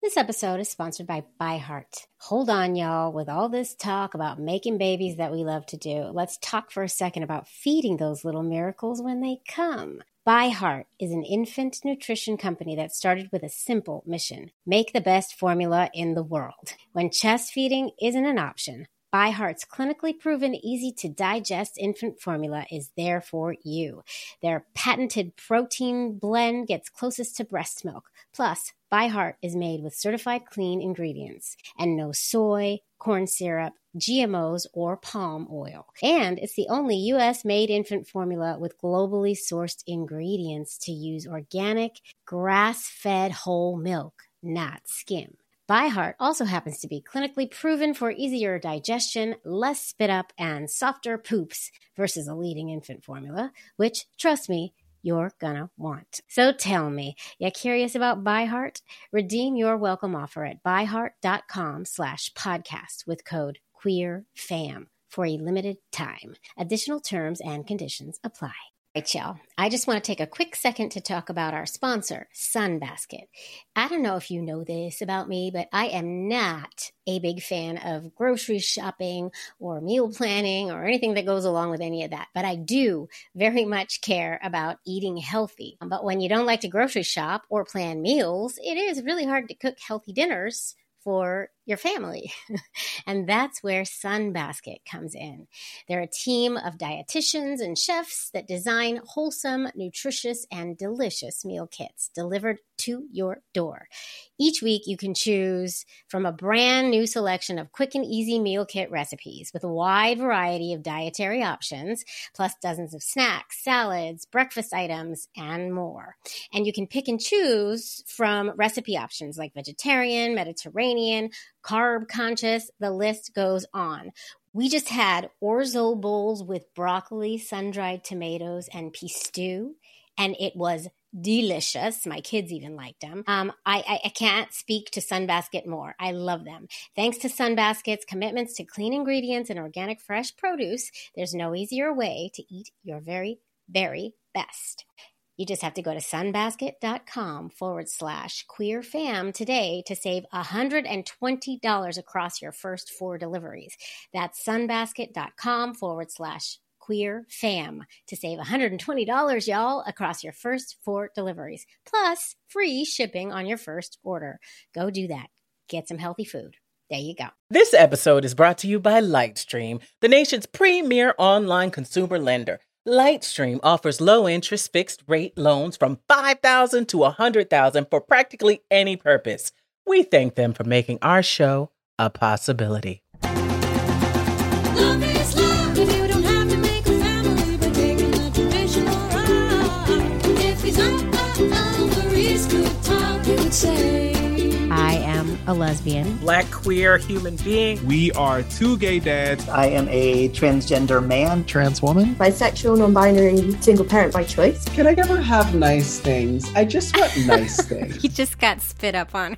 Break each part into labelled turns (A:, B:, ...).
A: This episode is sponsored by ByHeart. Hold on, y'all. With all this talk about making babies that we love to do, let's talk for a second about feeding those little miracles when they come. ByHeart is an infant nutrition company that started with a simple mission: make the best formula in the world. When chest feeding isn't an option, ByHeart's clinically proven, easy-to-digest infant formula is there for you. Their patented protein blend gets closest to breast milk. Plus, ByHeart is made with certified clean ingredients and no soy, corn syrup, GMOs, or palm oil. And it's the only U.S.-made infant formula with globally sourced ingredients to use organic, grass-fed whole milk, not skim. ByHeart also happens to be clinically proven for easier digestion, less spit up, and softer poops versus a leading infant formula, which, trust me, you're gonna want. So tell me, you curious about ByHeart? Redeem your welcome offer at byheart.com/podcast with code QueerFam for a limited time. Additional terms and conditions apply. All right, y'all. I just want to take a quick second to talk about our sponsor, Sunbasket. I don't know if you know this about me, but I am not a big fan of grocery shopping or meal planning or anything that goes along with any of that. But I do very much care about eating healthy. But when you don't like to grocery shop or plan meals, it is really hard to cook healthy dinners for your family. And that's where Sunbasket comes in. They're a team of dietitians and chefs that design wholesome, nutritious, and delicious meal kits delivered to your door. Each week, you can choose from a brand new selection of quick and easy meal kit recipes with a wide variety of dietary options, plus dozens of snacks, salads, breakfast items, and more. And you can pick and choose from recipe options like vegetarian, Mediterranean, carb conscious, the list goes on. We just had orzo bowls with broccoli, sun-dried tomatoes, and pea stew, and it was delicious. My kids even liked them. I can't speak to Sunbasket more. I love them. Thanks to Sunbasket's commitments to clean ingredients and organic fresh produce, there's no easier way to eat your very, very best. You just have to go to sunbasket.com/queerfam today to save $120 across your first 4 deliveries. That's sunbasket.com/queerfam to save $120, y'all, across your first 4 deliveries, plus free shipping on your first order. Go do that. Get some healthy food. There you go.
B: This episode is brought to you by Lightstream, the nation's premier online consumer lender. Lightstream offers low-interest fixed-rate loans from $5,000 to $100,000 for practically any purpose. We thank them for making our show a possibility.
C: Love is love. You don't have to make a family by taking the traditional route. If he's over his good talk, you would say,
A: I am a lesbian.
B: Black queer human being.
D: We are 2 gay dads.
E: I am a transgender man.
F: Trans woman.
G: Bisexual, non-binary, single parent by choice.
H: Can I never have nice things? I just want nice things.
A: He just got spit up on.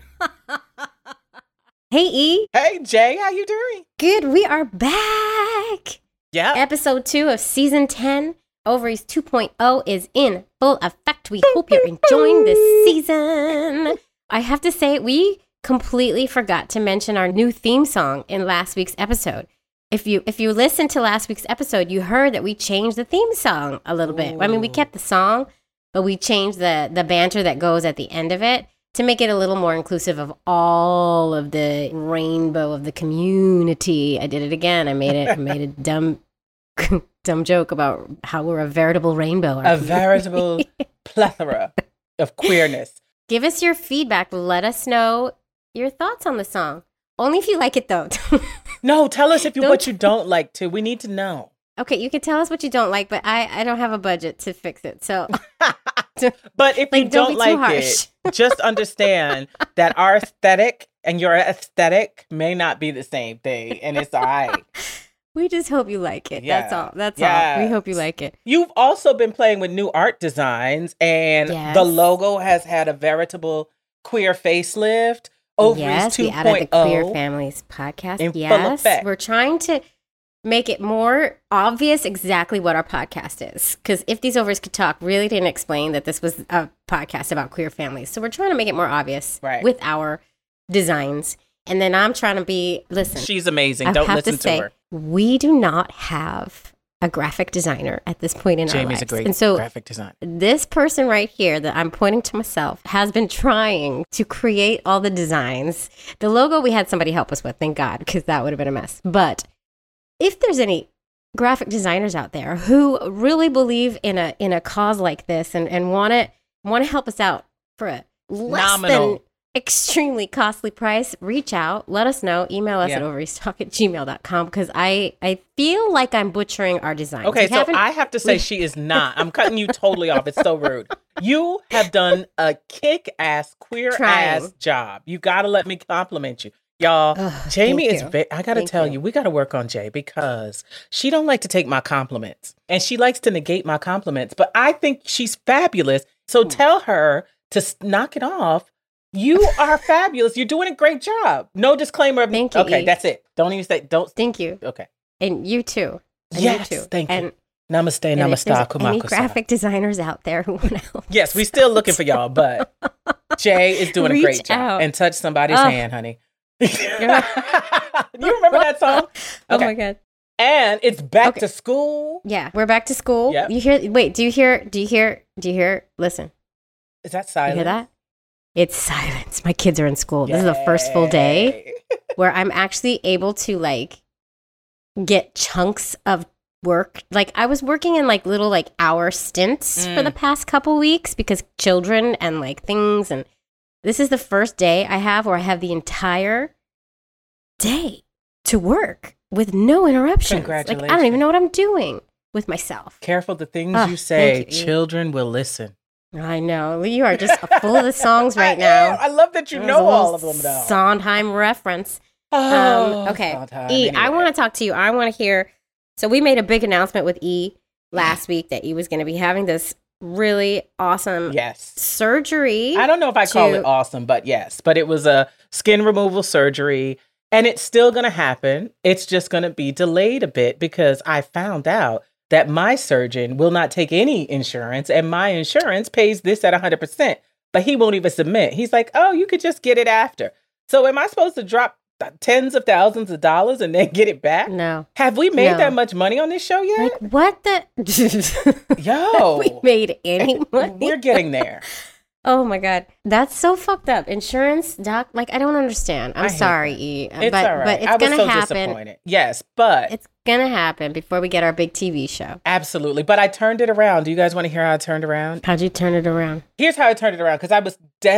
A: Hey, E.
B: Hey, Jay, how you doing?
A: Good. We are back.
B: Yeah.
A: Episode 2 of Season 10, Ovaries 2.0 is in full effect. We hope you're enjoying this season. I have to say, we completely forgot to mention our new theme song in last week's episode. If you listened to last week's episode, you heard that we changed the theme song a little bit. I mean, we kept the song, but we changed the banter that goes at the end of it to make it a little more inclusive of all of the rainbow of the community. I did it again. I made a dumb joke about how we're a veritable rainbow.
B: A veritable plethora of queerness.
A: Give us your feedback. Let us know your thoughts on the song. Only if you like it, though.
B: No, tell us what you don't like, too. We need to know.
A: Okay, you can tell us what you don't like, but I don't have a budget to fix it. So,
B: but if you don't like it, just understand that our aesthetic and your aesthetic may not be the same thing, and it's all right.
A: We just hope you like it.
B: Yeah.
A: That's all. That's all. We hope you like it.
B: You've also been playing with new art designs, and the logo has had a veritable queer facelift. Ovaries 2.0.
A: The Out of the Queer Families podcast.
B: In full effect.
A: We're trying to make it more obvious exactly what our podcast is. Because If These Ovaries Could Talk really didn't explain that this was a podcast about queer families. So we're trying to make it more obvious with our designs. And then I'm trying to be, listen.
B: She's amazing.
A: I
B: Don't
A: have
B: listen
A: to say,
B: her.
A: we do not have a graphic designer at this point in our lives.
B: Jamie's a great
A: and so
B: graphic designer.
A: this person right here that I'm pointing to myself has been trying to create all the designs. The logo we had somebody help us with, thank God, because that would have been a mess. But if there's any graphic designers out there who really believe in a cause like this and want to help us out for a less
B: Nominal.
A: than extremely costly price, reach out, let us know, email us at overeastalk@gmail.com, because I feel like I'm butchering our designs.
B: Okay,
A: We
B: so
A: haven't-
B: I have to say she is not. I'm cutting you totally off. It's so rude. You have done a kick-ass, queer-ass
A: Trying.
B: job. You got to let me compliment you. Y'all, Jamie
A: thank
B: is
A: you.
B: very, I got to
A: Thank
B: tell
A: you.
B: you, we got to work on Jay because she don't like to take my compliments and she likes to negate my compliments, but I think she's fabulous. So tell her to knock it off. You are fabulous. You're doing a great job. No disclaimer.
A: Thank you,
B: Okay,
A: E.
B: that's it. Don't even say, don't.
A: Thank you.
B: Okay.
A: And you too. And
B: Yes,
A: you too.
B: thank you.
A: And
B: Namaste,
A: and if
B: namaste,
A: there's any
B: kumako-san.
A: graphic designers out there who want to help
B: Yes, we
A: us
B: still
A: out,
B: looking for y'all, but Jay is doing a
A: Reach
B: great job.
A: out.
B: And touch somebody's
A: Oh.
B: hand, honey. You remember that song?
A: Oh
B: Okay.
A: my God.
B: And it's back
A: Okay.
B: to school.
A: Yeah, we're back to school.
B: Yep.
A: You hear? Wait, do you hear? Listen,
B: Is that
A: you
B: silent?
A: hear that? It's silence. My kids are in school. This is the first full day where I'm actually able to like get chunks of work. Like I was working in like little like hour stints for the past couple weeks because children and like things, and this is the first day I have where I have the entire day to work with no interruptions. Like I don't even know what I'm doing with myself.
B: Careful the things
A: Ah,
B: you say.
A: thank you.
B: Children will listen.
A: I know. You are just full of the songs right
B: I am.
A: now.
B: I love that you
A: That was
B: know
A: a
B: all
A: little
B: of them, though.
A: Sondheim reference. Okay.
B: Sondheim.
A: E, I
B: Anyway.
A: want to talk to you. I want to hear. So we made a big announcement with E last week that E was going to be having this really awesome
B: Yes.
A: surgery.
B: I don't know if I call it
A: to-
B: awesome, but yes. But it was a skin removal surgery, and it's still going to happen. It's just going to be delayed a bit because I found out that my surgeon will not take any insurance, and my insurance pays this at 100%, but he won't even submit. He's like, oh, you could just get it after. So am I supposed to drop tens of thousands of dollars and then get it back?
A: No.
B: Have we made
A: No.
B: that much money on this show yet?
A: Like, what the?
B: Yo,
A: we made any money?
B: we're getting there.
A: Oh my God. That's so fucked up. Insurance, doc, like, I don't understand.
B: I
A: I'm
B: hate
A: sorry,
B: that.
A: E.
B: It's
A: but,
B: all right.
A: but it's
B: I was
A: going to
B: so
A: happen.
B: disappointed. Yes, but
A: It's going to happen before we get our big TV show.
B: absolutely. But I turned it around. Do you guys want to hear how I turned around?
A: How'd you turn it around?
B: Here's how I turned it around because I was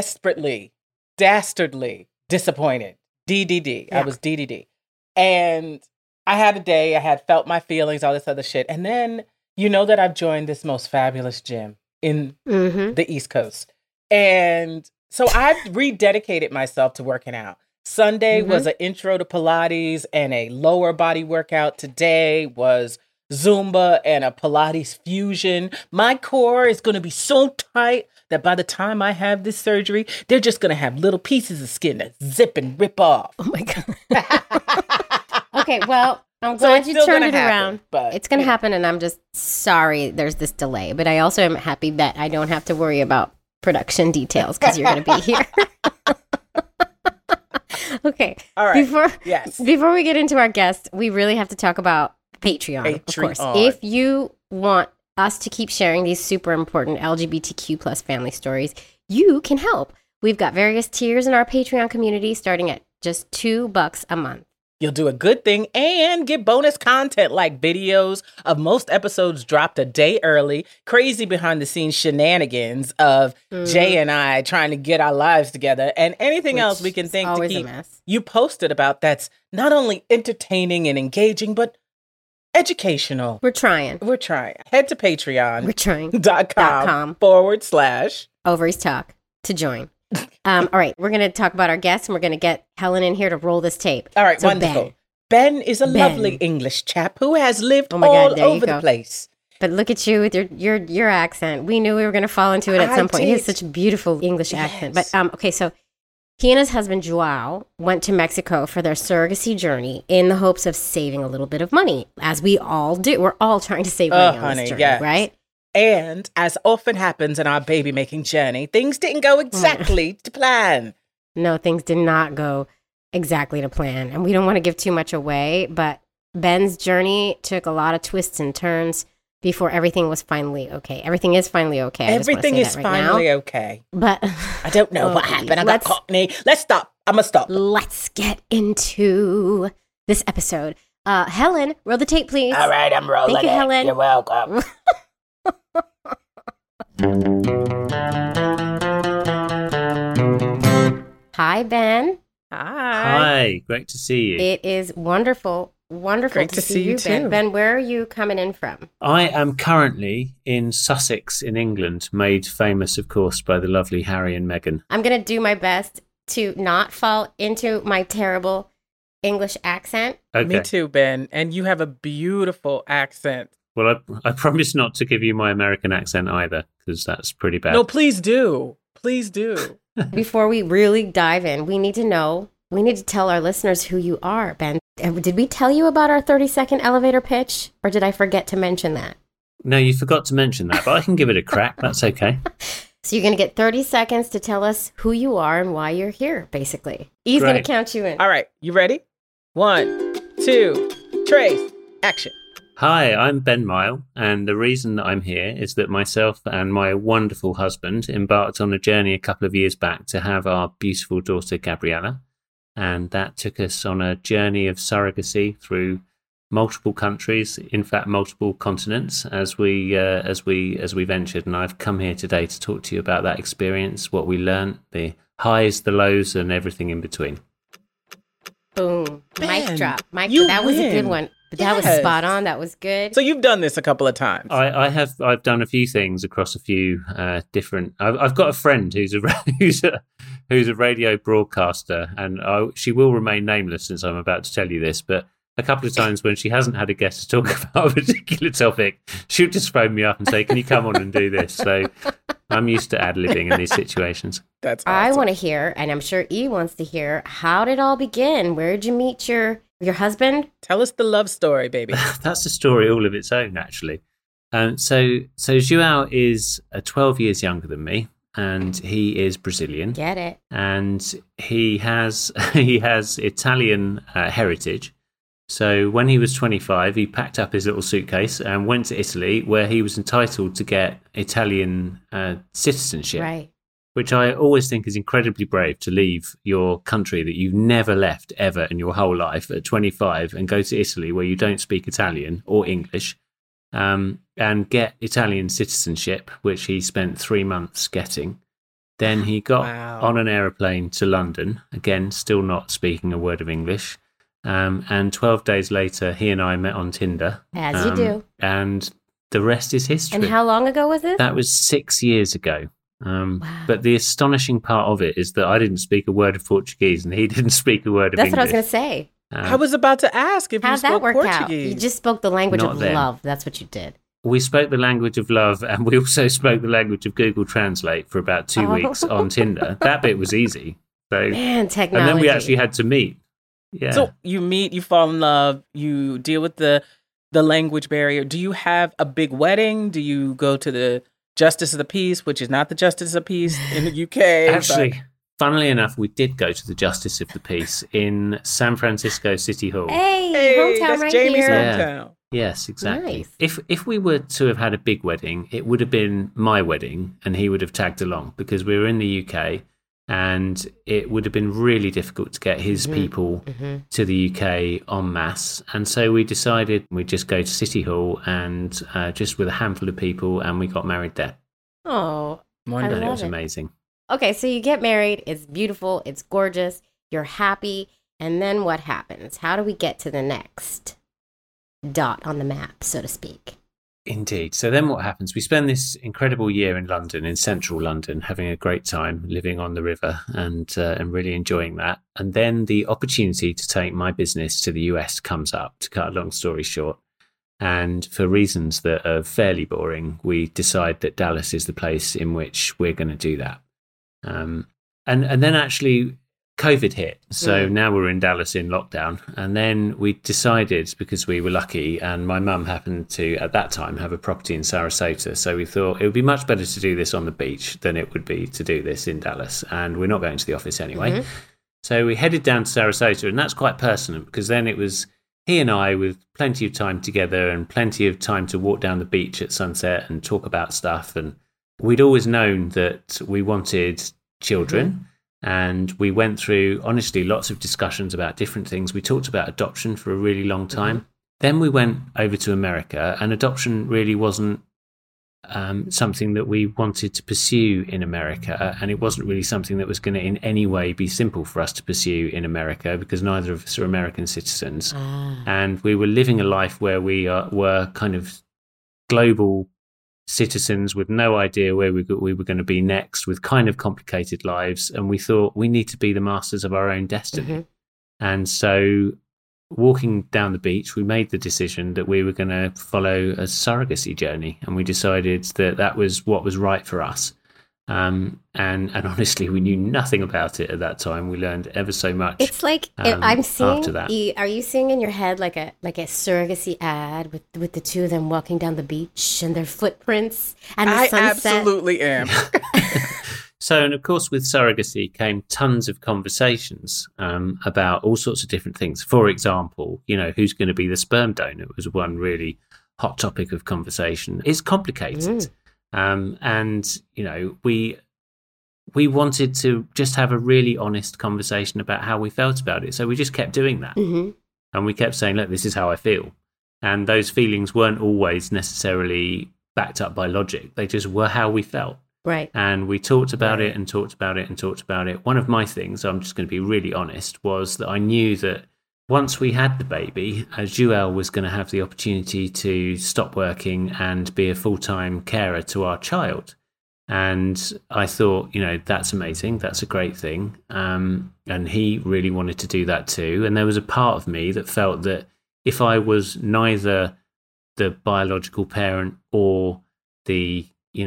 B: dastardly disappointed. DDD. I
A: Yeah.
B: was DDD. And I had a day, I had felt my feelings, all this other shit. And then you know that I've joined this most fabulous gym in
A: Mm-hmm.
B: the East Coast. And so I've rededicated myself to working out. Sunday was an intro to Pilates and a lower body workout. Today was Zumba and a Pilates fusion. My core is going to be so tight that by the time I have this surgery, they're just going to have little pieces of skin that zip and rip off.
A: Oh my God. Okay, well, I'm
B: So
A: glad
B: it's
A: you
B: still
A: turned
B: gonna
A: it
B: happen,
A: around.
B: but,
A: It's going to
B: you know.
A: happen, and I'm just sorry there's this delay. But I also am happy that I don't have to worry about production details because you're going to be here. Okay.
B: All right.
A: Before we get into our guest, we really have to talk about Patreon, of course.
B: Patreon.
A: If you want us to keep sharing these super important LGBTQ plus family stories, you can help. We've got various tiers in our Patreon community starting at just $2 a month.
B: You'll do a good thing and get bonus content like videos of most episodes dropped a day early, crazy behind the scenes shenanigans of Jay and I trying to get our lives together, and anything else we can
A: Which
B: think
A: is
B: to
A: always a
B: keep
A: mess.
B: you posted about that's not only entertaining and engaging, but educational.
A: We're trying.
B: We're trying. Head to
A: We're trying.
B: patreon.com /
A: Ovaries Talk to join. All right, we're going to talk about our guests, and we're going to get Helen in here to roll this tape.
B: All right,
A: So,
B: wonderful. Ben is a
A: Ben.
B: lovely English chap who has lived
A: Oh my God,
B: all
A: there you
B: over
A: go.
B: the place.
A: But look at you with your accent. We knew we were going to fall into it at
B: I
A: some point. He has
B: did.
A: such a beautiful English accent.
B: Yes.
A: But okay, so he and his husband Joao went to Mexico for their surrogacy journey in the hopes of saving a little bit of money, as we all do. We're all trying to save money on
B: honey,
A: this journey,
B: yes.
A: right?
B: And as often happens in our baby making journey, things didn't go exactly to plan.
A: No, things did not go exactly to plan. And we don't want to give too much away, but Ben's journey took a lot of twists and turns before everything was finally okay. Everything is finally okay.
B: Everything is finally okay.
A: But
B: I don't know what happened. I got Cockney. Let's stop. I'm going to stop.
A: let's get into this episode. Helen, roll the tape, please.
B: All right, I'm rolling.
A: Thank you, Helen.
B: You're welcome.
A: Hi, Ben.
F: Hi, great to see you.
A: It is wonderful
B: Great
A: to see you, Ben.
B: too.
A: Ben, where are you coming in from?
F: I am currently in Sussex in England, made famous, of course, by the lovely Harry and Meghan.
A: I'm going to do my best to not fall into my terrible English accent.
F: Okay.
B: Me too, Ben. And you have a beautiful accent.
F: Well, I promise not to give you my American accent either, because that's pretty bad.
B: No, please do. Please do.
A: Before we really dive in, we need to tell our listeners who you are, Ben. Did we tell you about our 30-second elevator pitch, or did I forget to mention that?
F: No, you forgot to mention that, but I can give it a crack. That's okay.
A: So you're going to get 30 seconds to tell us who you are and why you're here, basically. He's going to
F: Great.
A: count you in.
B: All right, you ready? 1, 2, trace, action.
F: Hi, I'm Ben Mile, and the reason that I'm here is that myself and my wonderful husband embarked on a journey a couple of years back to have our beautiful daughter Gabriella, and that took us on a journey of surrogacy through multiple countries, in fact multiple continents, as we ventured. And I've come here today to talk to you about that experience, what we learned, the highs, the lows, and everything in between.
A: Boom.
B: Ben,
A: Mic drop.
B: you
A: That was a good
B: win.
A: one. That was
B: Yes.
A: spot on. That was good.
B: So you've done this a couple of times.
F: I've done a few things across a few different. I've got a friend who's a radio broadcaster, and she will remain nameless since I'm about to tell you this. But a couple of times when she hasn't had a guest to talk about a particular topic, she'll just phone me up and say, "Can you come on and do this?" So I'm used to ad-libbing in these situations.
B: That's awesome.
A: I want to hear, and I'm sure E wants to hear, how did it all begin? Where did you meet your husband?
B: Tell us the love story, baby.
F: That's a story all of its own, actually. So João is 12 years younger than me, and he is Brazilian.
A: Get it.
F: And he has Italian heritage. So when he was 25, he packed up his little suitcase and went to Italy, where he was entitled to get Italian citizenship.
A: Right.
F: Which I always think is incredibly brave, to leave your country that you've never left ever in your whole life at 25 and go to Italy where you don't speak Italian or English, and get Italian citizenship, which he spent 3 months getting. Then he got
B: Wow.
F: on an aeroplane to London, again, still not speaking a word of English. And 12 days later, he and I met on Tinder.
A: As you do.
F: And the rest is history.
A: And how long ago was this?
F: That was 6 years ago. But the astonishing part of it is that I didn't speak a word of Portuguese and he didn't speak a word of
A: That's what I was
F: English.
A: going to say.
B: I was about to ask if you
A: How'd that
B: spoke
A: work out?
B: Portuguese.
A: You just spoke the language
F: Not
A: of
F: then.
A: love. That's what you did.
F: We spoke the language of love, and we also spoke the language of Google Translate for about 2 weeks on Tinder. That bit was easy. So,
A: Man, technology.
F: and then we actually had to meet. Yeah.
B: So you meet, you fall in love, you deal with the language barrier. Do you have a big wedding? Do you go to the Justice of the Peace, which is not the Justice of the Peace in the UK?
F: Actually, funnily enough, we did go to the Justice of the Peace in San Francisco City Hall.
A: Hey,
B: Hey,
A: hometown
B: that's
A: right
B: Jamie's
A: here.
F: Yeah.
B: hometown.
F: Yes, exactly.
A: Nice.
F: If we were to have had a big wedding, it would have been my wedding, and he would have tagged along, because we were in the UK, and it would have been really difficult to get his people to the UK en masse. And so we decided we'd just go to City Hall and just with a handful of people, and we got married there.
A: Oh,
B: Wonderful.
F: And it
A: love
F: was
A: it.
F: amazing.
A: okay. So you get married. It's beautiful. It's gorgeous. You're happy. And then what happens? How do we get to the next dot on the map, so to speak?
F: Indeed. So then what happens? We spend this incredible year in London, in central London, having a great time, living on the river and really enjoying that. And then the opportunity to take my business to the US comes up, to cut a long story short. And for reasons that are fairly boring, we decide that Dallas is the place in which we're going to do that. And then actually, COVID hit. So now we're in Dallas in lockdown. And then we decided, because we were lucky, and my mum happened to, at that time, have a property in Sarasota. So we thought it would be much better to do this on the beach than it would be to do this in Dallas. And we're not going to the office anyway. So we headed down to Sarasota, and that's quite pertinent because then it was he and I with plenty of time together and plenty of time to walk down the beach at sunset and talk about stuff. And we'd always known that we wanted children. And we went through, honestly, lots of discussions about different things. We talked about adoption for a really long time. Then we went over to America, and adoption really wasn't something that we wanted to pursue in America. And it wasn't really something that was going to in any way be simple for us to pursue in America because neither of us are American citizens. And we were living a life where we were kind of global citizens with no idea where we were going to be next, with kind of complicated lives. And we thought we need to be the masters of our own destiny. And so walking down the beach, we made the decision that we were going to follow a surrogacy journey. And we decided that that was what was right for us. And honestly, we knew nothing about it at that time. We learned ever so much.
A: It's like I'm seeing.
F: after that.
A: Are you seeing in your head like a surrogacy ad with the two of them walking down the beach and their footprints and the
B: I
A: sunset?
B: absolutely am.
F: So, and of course, with surrogacy came tons of conversations about all sorts of different things. For example, who's going to be the sperm donor was one really hot topic of conversation. It's complicated. And, we wanted to just have a really honest conversation about how we felt about it. So we just kept doing that. And we kept saying, look, this is how I feel. And those feelings weren't always necessarily backed up by logic. They just were how we felt.
A: Right.
F: And we talked about it and talked about it and talked about it. One of my things, I'm just going to be really honest, was that I knew that once we had the baby, Joelle was going to have the opportunity to stop working and be a full-time carer to our child. And I thought, that's amazing. That's a great thing. And he really wanted to do that too. And there was a part of me that felt that if I was neither the biological parent or the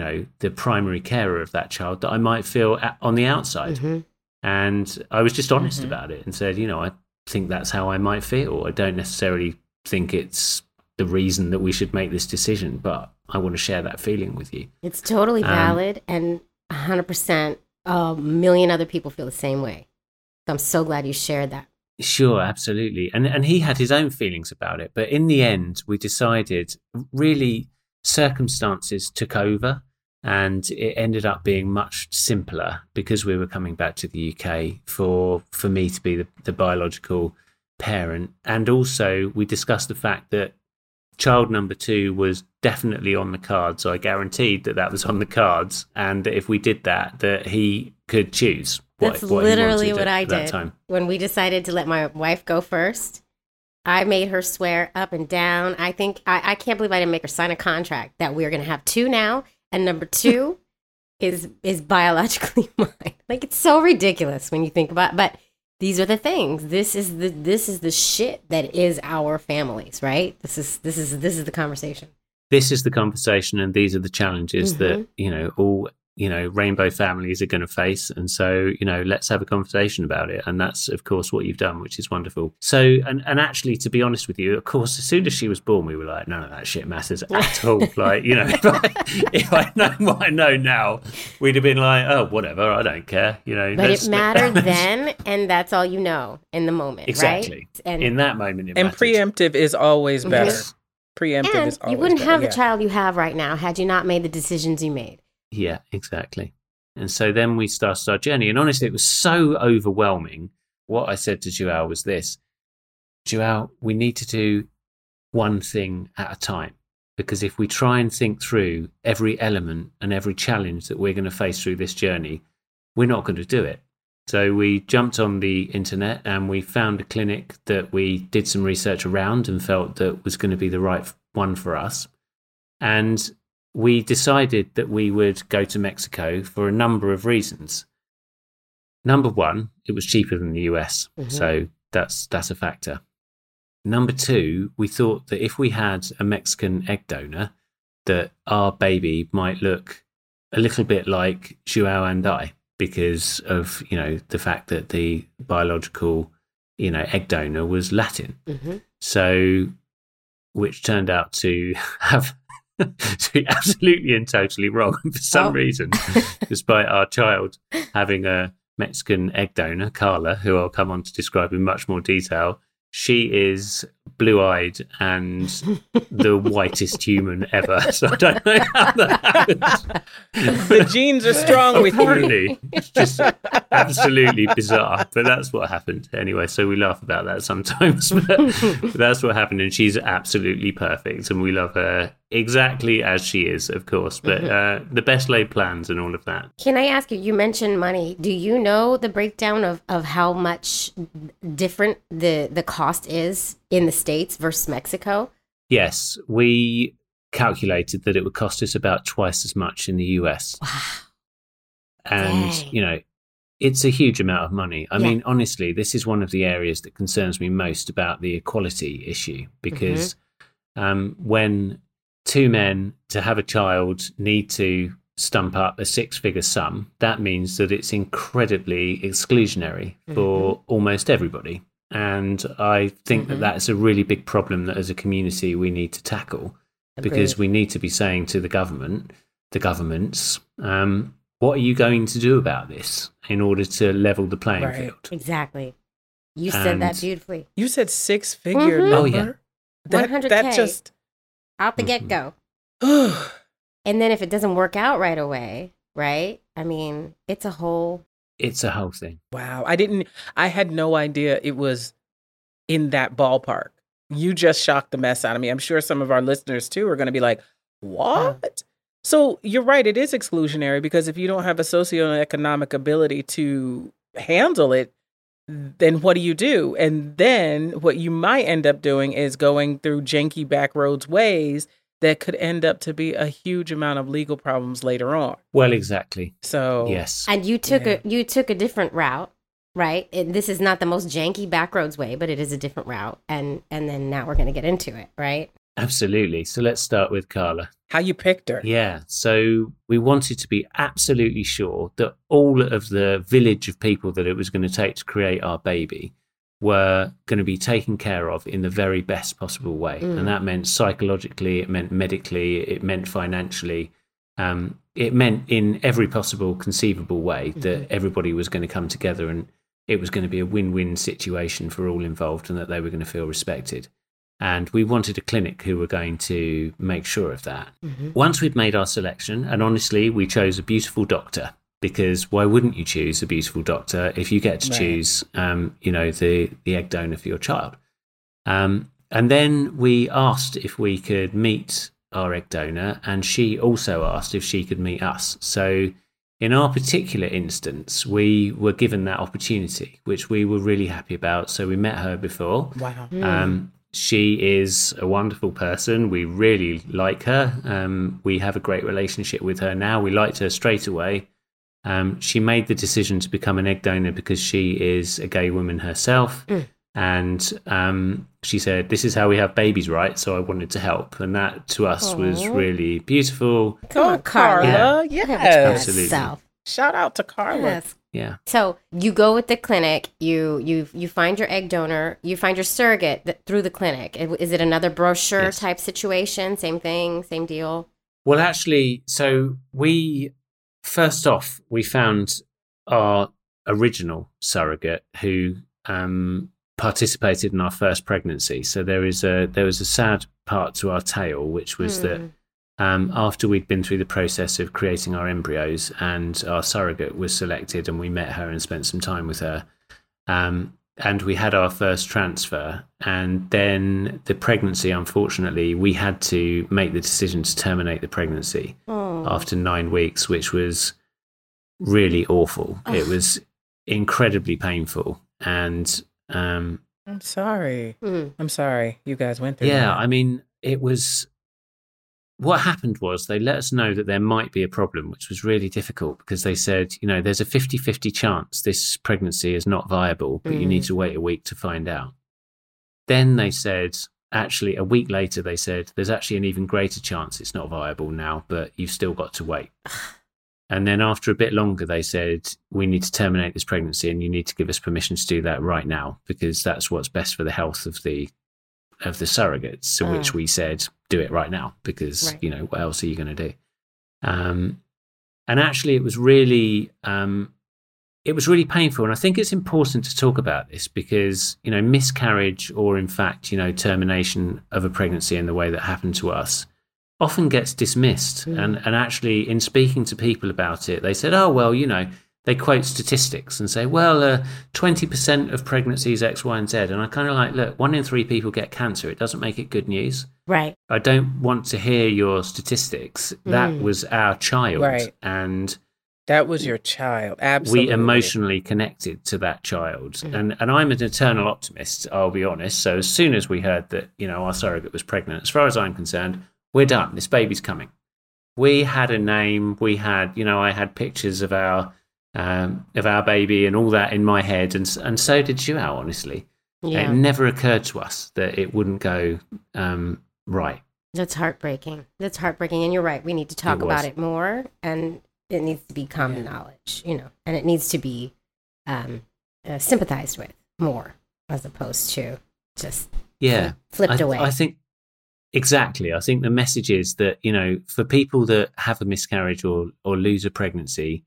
F: primary carer of that child, that I might feel on the outside. And I was just honest about it and said, I think that's how I might feel. I don't necessarily think it's the reason that we should make this decision, but I want to share that feeling with you.
A: It's totally valid, and 100% a million other people feel the same way. So I'm so glad you shared that.
F: Sure, absolutely. And he had his own feelings about it. But in the end, we decided really circumstances took over, and it ended up being much simpler because we were coming back to the UK for me to be the biological parent. And also we discussed the fact that child number 2 was definitely on the cards. So I guaranteed that was on the cards. And that if we did that he could choose.
A: That's
F: what
A: literally
F: he wanted
A: what I
F: at that
A: did.
F: time.
A: When we decided to let my wife go first, I made her swear up and down. I think I can't believe I didn't make her sign a contract that we're going to have 2 now. And number 2 is biologically mine. Like, it's so ridiculous when you think about it. But these are the things. This is the shit that is our families, right? This is the conversation.
F: This is the conversation, and these are the challenges that, all rainbow families are going to face. And so, let's have a conversation about it. And that's, of course, what you've done, which is wonderful. So, and actually, to be honest with you, of course, as soon as she was born, we were like, none of that shit matters at all. Like, if I know what I know now, we'd have been like, oh, whatever, I don't care.
A: But it mattered then, and that's all you know in the moment,
F: exactly.
A: Right? And
F: in that moment, it
B: And
F: mattered.
B: preemptive is always better. Preemptive
A: and
B: is always
A: you wouldn't
B: better.
A: have the child you have right now had you not made the decisions you made.
F: Yeah, exactly. And so then we started our journey. And honestly, it was so overwhelming. What I said to Joelle was this: Joelle, we need to do one thing at a time. Because if we try and think through every element and every challenge that we're going to face through this journey, we're not going to do it. So we jumped on the internet and we found a clinic that we did some research around and felt that was going to be the right one for us. And we decided that we would go to Mexico for a number of reasons. Number one, it was cheaper than the US. So that's a factor. Number two, we thought that if we had a Mexican egg donor, that our baby might look a little bit like Joelle and I. because of, the fact that the biological, egg donor was Latin.
A: Mm-hmm.
F: So, which turned out to have to be absolutely and totally wrong for some reason, despite our child having a Mexican egg donor, Carla, who I'll come on to describe in much more detail. She is blue-eyed and the whitest human ever. So I don't know how that happened.
B: The genes are strong with you.
F: Apparently, it's just absolutely bizarre. But that's what happened anyway. So we laugh about that sometimes. But that's what happened, and she's absolutely perfect, and we love her exactly as she is, of course. But the best laid plans and all of that.
A: Can I ask you? You mentioned money. Do you know the breakdown of how much different the cost is in the States versus Mexico?
F: Yes, we calculated that it would cost us about twice as much in the US.
A: Wow.
F: And,
A: Dang.
F: it's a huge amount of money. I mean, honestly, this is one of the areas that concerns me most about the equality issue, because when two men to have a child need to stump up a six-figure sum, that means that it's incredibly exclusionary for almost everybody. And I think that that's a really big problem that as a community we need to tackle, because we need to be saying to the governments, what are you going to do about this in order to level the playing field?
A: Exactly. You said that beautifully.
B: You said six-figure number?
F: Oh, yeah.
A: 100K.
B: That just...
A: Out the get-go. And then if it doesn't work out right away, right? I mean, it's a whole
F: thing.
B: Wow. I had no idea it was in that ballpark. You just shocked the mess out of me. I'm sure some of our listeners too are going to be like, what? So you're right. It is exclusionary, because if you don't have a socioeconomic ability to handle it, then what do? And then what you might end up doing is going through janky backroads ways that could end up to be a huge amount of legal problems later on.
F: Well, exactly.
B: So
F: yes.
A: And you took a different route, right? This is not the most janky backroads way, but it is a different route. And then now we're going to get into it, right?
F: Absolutely. So let's start with Carla.
B: How you picked her.
F: Yeah. So we wanted to be absolutely sure that all of the village of people that it was going to take to create our baby were going to be taken care of in the very best possible way. And that meant psychologically, it meant medically, it meant financially, it meant in every possible conceivable way that everybody was going to come together and it was going to be a win-win situation for all involved, and that they were going to feel respected. And we wanted a clinic who were going to make sure of that. Once we'd made our selection, and honestly, we chose a beautiful doctor, because why wouldn't you choose a beautiful doctor if you get to choose, the egg donor for your child? And then we asked if we could meet our egg donor, and she also asked if she could meet us. So in our particular instance, we were given that opportunity, which we were really happy about. So we met her before.
B: Wow.
F: She is a wonderful person. We really like her. We have a great relationship with her now. We liked her straight away. She made the decision to become an egg donor because she is a gay woman herself. And she said, this is how we have babies, right? So I wanted to help. And that to us was really beautiful.
A: Come on, Carla.
B: Yes.
F: Absolutely.
B: Shout out to Carla.
A: Yes.
F: Yeah.
A: So you go with the clinic, you find your egg donor, you find your surrogate through the clinic. Is it another brochure type situation? Same thing, same deal?
F: Well, actually, so first off, we found our original surrogate who participated in our first pregnancy. So there was a sad part to our tale, which was that after we'd been through the process of creating our embryos and our surrogate was selected and we met her and spent some time with her, and we had our first transfer, and then the pregnancy, unfortunately, we had to make the decision to terminate the pregnancy after 9 weeks, which was really awful. It was incredibly painful. And
B: I'm sorry. I'm sorry you guys went through that.
F: Yeah, I mean, it was... What happened was they let us know that there might be a problem, which was really difficult, because they said, there's a 50-50 chance this pregnancy is not viable, but you need to wait a week to find out. Then they said, actually, a week later, they said, there's actually an even greater chance it's not viable now, but you've still got to wait. And then after a bit longer, they said, we need to terminate this pregnancy and you need to give us permission to do that right now, because that's what's best for the health of the surrogates. To which we said, do it right now, because,
A: Right.
F: you know, what else are you going to do? And actually, it was really painful. And I think it's important to talk about this because, you know, miscarriage or in fact, you know, termination of a pregnancy in the way that happened to us often gets dismissed. And actually, in speaking to people about it, they said, oh, well, you know, they quote statistics and say, well, 20% of pregnancies X, Y, and Z. And I kind of like, look, 1 in 3 people get cancer. It doesn't make it good news.
A: Right.
F: I don't want to hear your statistics. That was our child.
B: Right.
F: And
B: That was your child. Absolutely.
F: we emotionally connected to that child. And I'm an eternal optimist, I'll be honest. So as soon as we heard that, you know, our surrogate was pregnant, as far as I'm concerned, we're done. This baby's coming. We had a name. We had, you know, I had pictures of our baby and all that in my head. And so did Joao, honestly.
A: Yeah.
F: It never occurred to us that it wouldn't go right.
A: That's heartbreaking. That's heartbreaking. And you're right. We need to talk
F: It was.
A: about it more. And it needs to be common knowledge, you know, and it needs to be sympathized with more as opposed to just
F: Yeah.
A: flipped away.
F: I think exactly. I think the message is that, you know, for people that have a miscarriage or lose a pregnancy,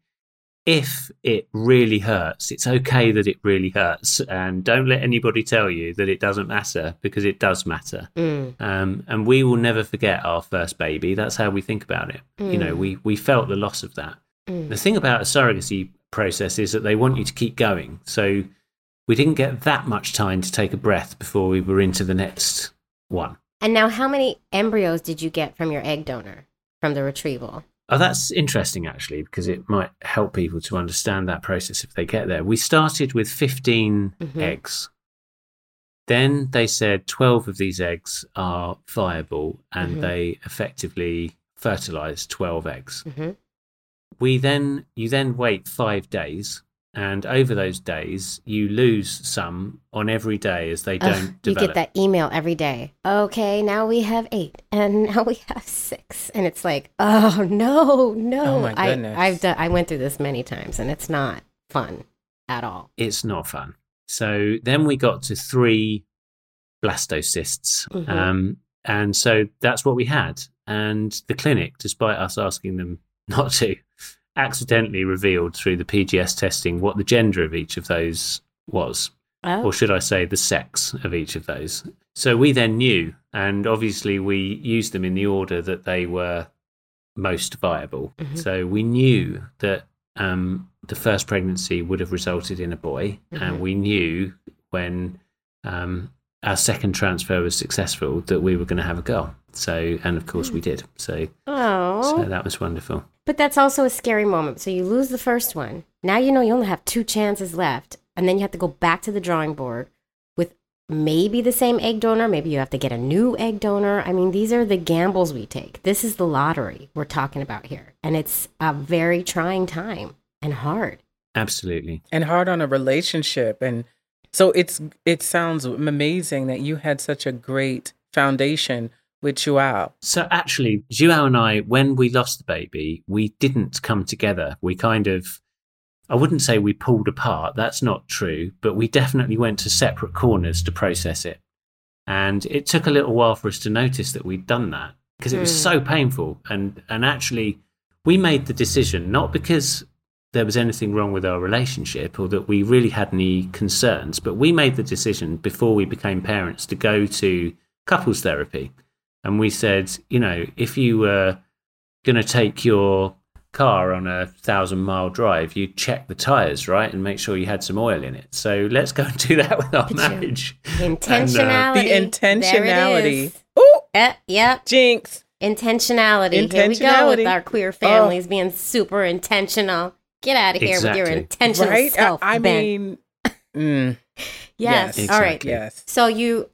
F: if it really hurts, it's okay that it really hurts. And don't let anybody tell you that it doesn't matter, because it does matter. And we will never forget our first baby. That's how we think about it. You know, we felt the loss of that. The thing about a surrogacy process is that they want you to keep going. So we didn't get that much time to take a breath before we were into the next one.
A: And now, how many embryos did you get from your egg donor from the retrieval?
F: Oh, that's interesting, actually, because it might help people to understand that process if they get there. We started with 15 eggs. Then they said 12 of these eggs are viable, and they effectively fertilized 12 eggs. You then wait 5 days, and over those days, you lose some on every day as they don't
A: You
F: develop.
A: get that email every day. Okay, now we have 8, and now we have 6, and it's like, oh no.
B: Oh, my goodness.
A: I went through this many times, and it's not fun at all.
F: It's not fun. So then we got to 3 blastocysts. And so that's what we had. And the clinic, despite us asking them not to, accidentally revealed through the PGS testing what the gender of each of those was. Or should I say the sex of each of those. So we then knew, and obviously we used them in the order that they were most viable. So we knew that the first pregnancy would have resulted in a boy, and we knew when our second transfer was successful that we were going to have a girl. So, and of course we did. So that was wonderful.
A: But that's also a scary moment. So you lose the first one. Now you know you only have 2 chances left. And then you have to go back to the drawing board with maybe the same egg donor. Maybe you have to get a new egg donor. I mean, these are the gambles we take. This is the lottery we're talking about here. And it's a very trying time and hard.
F: Absolutely.
B: And hard on a relationship. And so it sounds amazing that you had such a great foundation with Joao.
F: So actually, Joao and I, when we lost the baby, we didn't come together. We kind of, I wouldn't say we pulled apart. That's not true. But we definitely went to separate corners to process it. And it took a little while for us to notice that we'd done that because it was so painful. And actually, we made the decision, not because there was anything wrong with our relationship or that we really had any concerns, but we made the decision before we became parents to go to couples therapy. And we said, you know, if you were going to take your car on a 1,000-mile drive, you'd check the tires, right, and make sure you had some oil in it. So let's go and do that with our marriage.
A: Intentionality.
B: The intentionality.
A: Ooh. Yep.
B: Jinx.
A: Intentionality. Here we go with our queer families being super intentional. Get out of here with your intentional
B: right?
A: self,
B: I
A: Ben.
B: mean,
A: Yes.
F: Exactly.
A: All right.
B: yes.
A: So you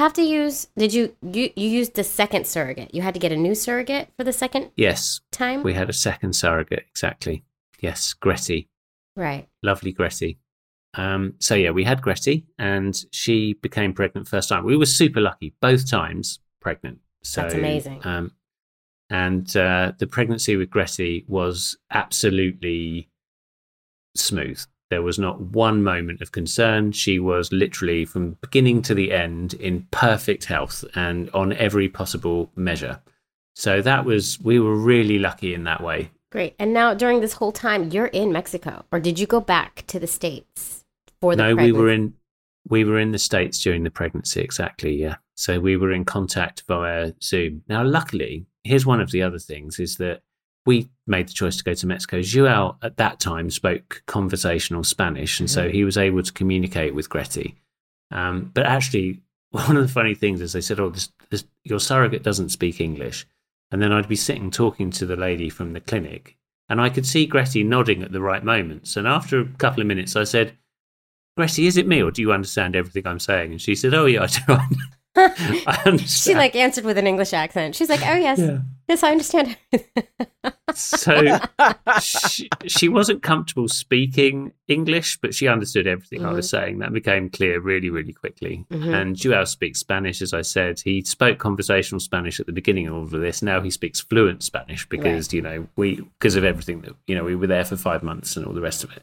A: used the second surrogate? You had to get a new surrogate for the second
F: Yes,
A: time?
F: we had a second surrogate, exactly. Yes, Gretty.
A: Right.
F: Lovely Gretty. So yeah, we had Gretty and she became pregnant first time. We were super lucky, both times pregnant. So,
A: That's amazing.
F: And the pregnancy with Gretty was absolutely smooth. There was not one moment of concern. She was literally from beginning to the end in perfect health and on every possible measure. So we were really lucky in that way.
I: Great. And now during this whole time, you're in Mexico, or did you go back to the States for the pregnancy?
F: No, we were in the States during the pregnancy, exactly, yeah. So we were in contact via Zoom. Now, luckily, here's one of the other things is that we made the choice to go to Mexico. João at that time spoke conversational Spanish, and so he was able to communicate with Gretty. But actually, one of the funny things is they said, your surrogate doesn't speak English. And then I'd be sitting talking to the lady from the clinic, and I could see Gretty nodding at the right moments. And after a couple of minutes, I said, Gretty, is it me, or do you understand everything I'm saying? And she said, oh, yeah, I do. I understand.
I: She answered with an English accent. She's like, oh, yes.
F: Yeah.
I: Yes, I understand.
F: So she wasn't comfortable speaking English, but she understood everything I was saying. That became clear really, really quickly. And João speaks Spanish, as I said. He spoke conversational Spanish at the beginning of all of this. Now he speaks fluent Spanish because, because of everything that, we were there for 5 months and all the rest of it.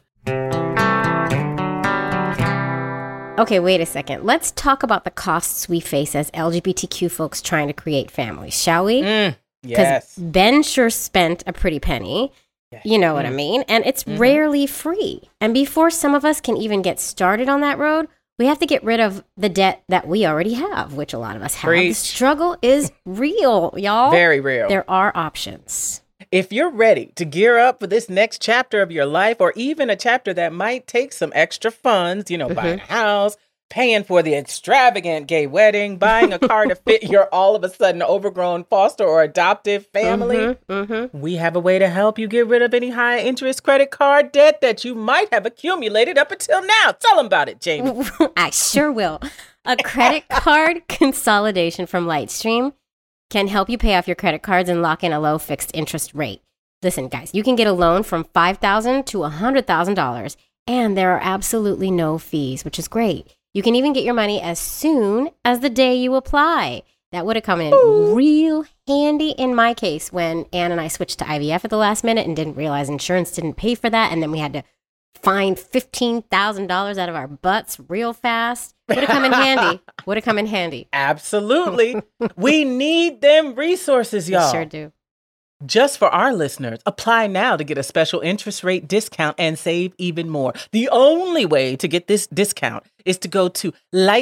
I: Okay, wait a second. Let's talk about the costs we face as LGBTQ folks trying to create families, shall we?
B: Yes.
I: Ben sure spent a pretty penny. You know what I mean? And it's rarely free. And before some of us can even get started on that road, we have to get rid of the debt that we already have, which a lot of us have. The struggle is real, y'all.
B: Very real.
I: There are options.
B: If you're ready to gear up for this next chapter of your life, or even a chapter that might take some extra funds, buying a house, paying for the extravagant gay wedding, buying a car to fit your all of a sudden overgrown foster or adoptive family, we have a way to help you get rid of any high interest credit card debt that you might have accumulated up until now. Tell them about it, Jamie.
I: I sure will. A credit card consolidation from Lightstream can help you pay off your credit cards and lock in a low fixed interest rate. Listen, guys, you can get a loan from $5,000 to $100,000, and there are absolutely no fees, which is great. You can even get your money as soon as the day you apply. That would have come in real handy in my case when Anne and I switched to IVF at the last minute and didn't realize insurance didn't pay for that, and then we had to find $15,000 out of our butts real fast. Would have come in handy. Would have come in handy.
B: Absolutely. We need them resources, y'all.
I: We sure do.
B: Just for our listeners, apply now to get a special interest rate discount and save even more. The only way to get this discount is to go to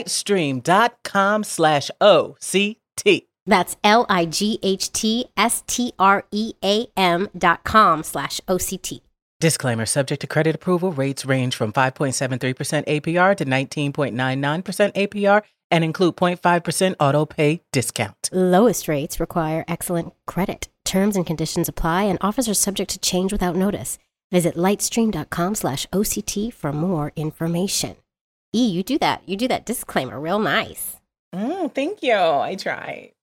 B: lightstream.com/OCT.
I: That's LIGHTSTREAM.com/OCT.
B: Disclaimer, subject to credit approval, rates range from 5.73% APR to 19.99% APR and include 0.5% auto pay discount.
I: Lowest rates require excellent credit. Terms and conditions apply, and offers are subject to change without notice. Visit lightstream.com/OCT for more information. You do that. You do that disclaimer real nice.
B: Thank you. I tried.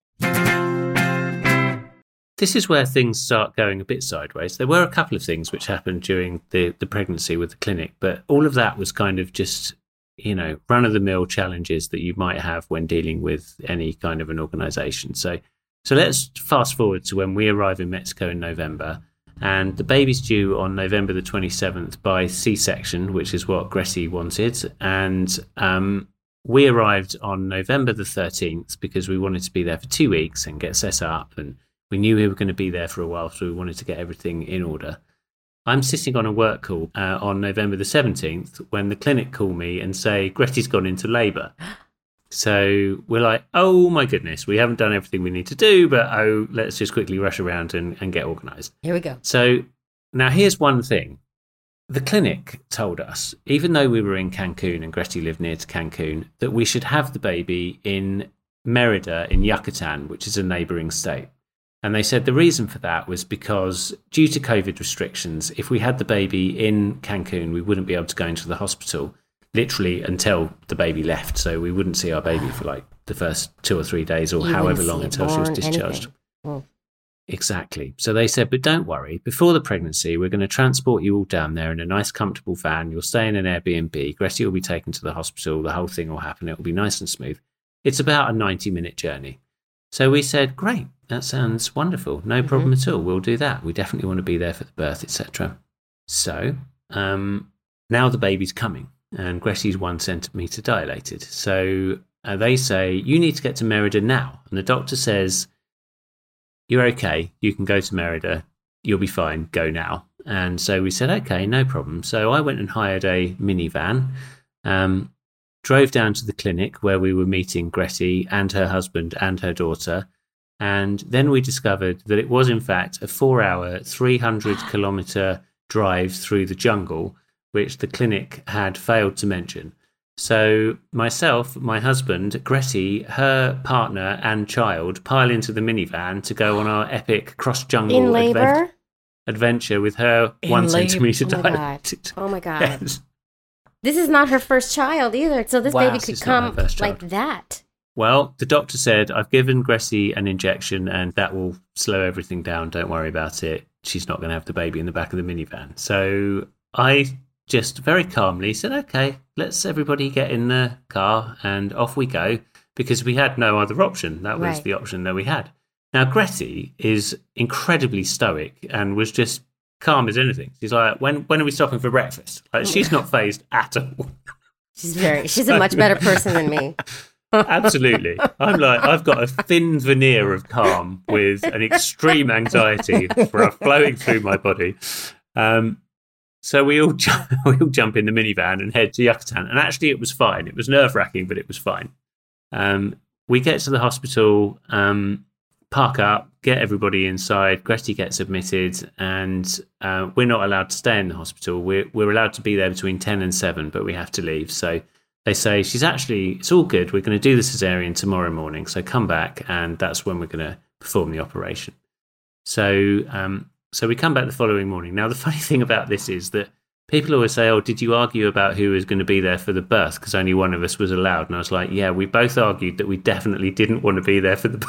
F: This is where things start going a bit sideways. There were a couple of things which happened during the pregnancy with the clinic, but all of that was kind of just, run-of-the-mill challenges that you might have when dealing with any kind of an organization. So let's fast forward to when we arrive in Mexico in November, and the baby's due on November the 27th by C-section, which is what Gretty wanted. And we arrived on November the 13th because we wanted to be there for 2 weeks and get set up, and we knew we were going to be there for a while, so we wanted to get everything in order. I'm sitting on a work call on November the 17th when the clinic call me and say, Gretty's gone into labour. So we're like, oh my goodness, we haven't done everything we need to do, but let's just quickly rush around and get organised.
I: Here we go.
F: So now here's one thing. The clinic told us, even though we were in Cancun and Gretty lived near to Cancun, that we should have the baby in Merida in Yucatan, which is a neighbouring state. And they said the reason for that was because due to COVID restrictions, if we had the baby in Cancun, we wouldn't be able to go into the hospital literally until the baby left. So we wouldn't see our baby for like the first 2 or 3 days or however long until she was discharged. Exactly. So they said, but don't worry, before the pregnancy, we're going to transport you all down there in a nice, comfortable van. You'll stay in an Airbnb. Gretty will be taken to the hospital. The whole thing will happen. It will be nice and smooth. It's about a 90-minute journey. So we said, great, that sounds wonderful. No problem at all. We'll do that. We definitely want to be there for the birth, etc. So now the baby's coming and Gretti's 1 centimetre dilated. So they say, you need to get to Merida now. And the doctor says, you're okay. You can go to Merida. You'll be fine. Go now. And so we said, okay, no problem. So I went and hired a minivan, drove down to the clinic where we were meeting Gretti and her husband and her daughter. And then we discovered that it was, in fact, a 4-hour, 300-kilometre drive through the jungle, which the clinic had failed to mention. So myself, my husband, Gretti, her partner and child pile into the minivan to go on our epic cross-jungle adventure with her
B: In
F: 1
B: labor.
F: centimetre
I: Oh my God.
F: dilated.
I: Oh my God.
F: Yes.
I: This is not her first child either. So this
F: Wow,
I: baby
F: this
I: could
F: is not her
I: come
F: first
I: like
F: child.
I: that.
F: Well, the doctor said, I've given Gressie an injection and that will slow everything down. Don't worry about it. She's not going to have the baby in the back of the minivan. So I just very calmly said, okay, let's everybody get in the car and off we go, because we had no other option. That was
I: Right.
F: the option that we had. Now, Gretty is incredibly stoic and was just calm as anything. She's like, when are we stopping for breakfast? Like, she's not phased at all.
I: She's a much better person than me.
F: Absolutely. I'm like, I've got a thin veneer of calm with an extreme anxiety flowing through my body. So we all jump in the minivan and head to Yucatan. And actually, it was fine. It was nerve-wracking, but it was fine. We get to the hospital, park up, get everybody inside. Gretty gets admitted, and we're not allowed to stay in the hospital. We're allowed to be there between 10 and 7, but we have to leave. So they say, it's all good. We're going to do the cesarean tomorrow morning. So come back, and that's when we're going to perform the operation. So we come back the following morning. Now, the funny thing about this is that people always say, oh, did you argue about who was going to be there for the birth? Because only one of us was allowed. And I was like, yeah, we both argued that we definitely didn't want to be there for the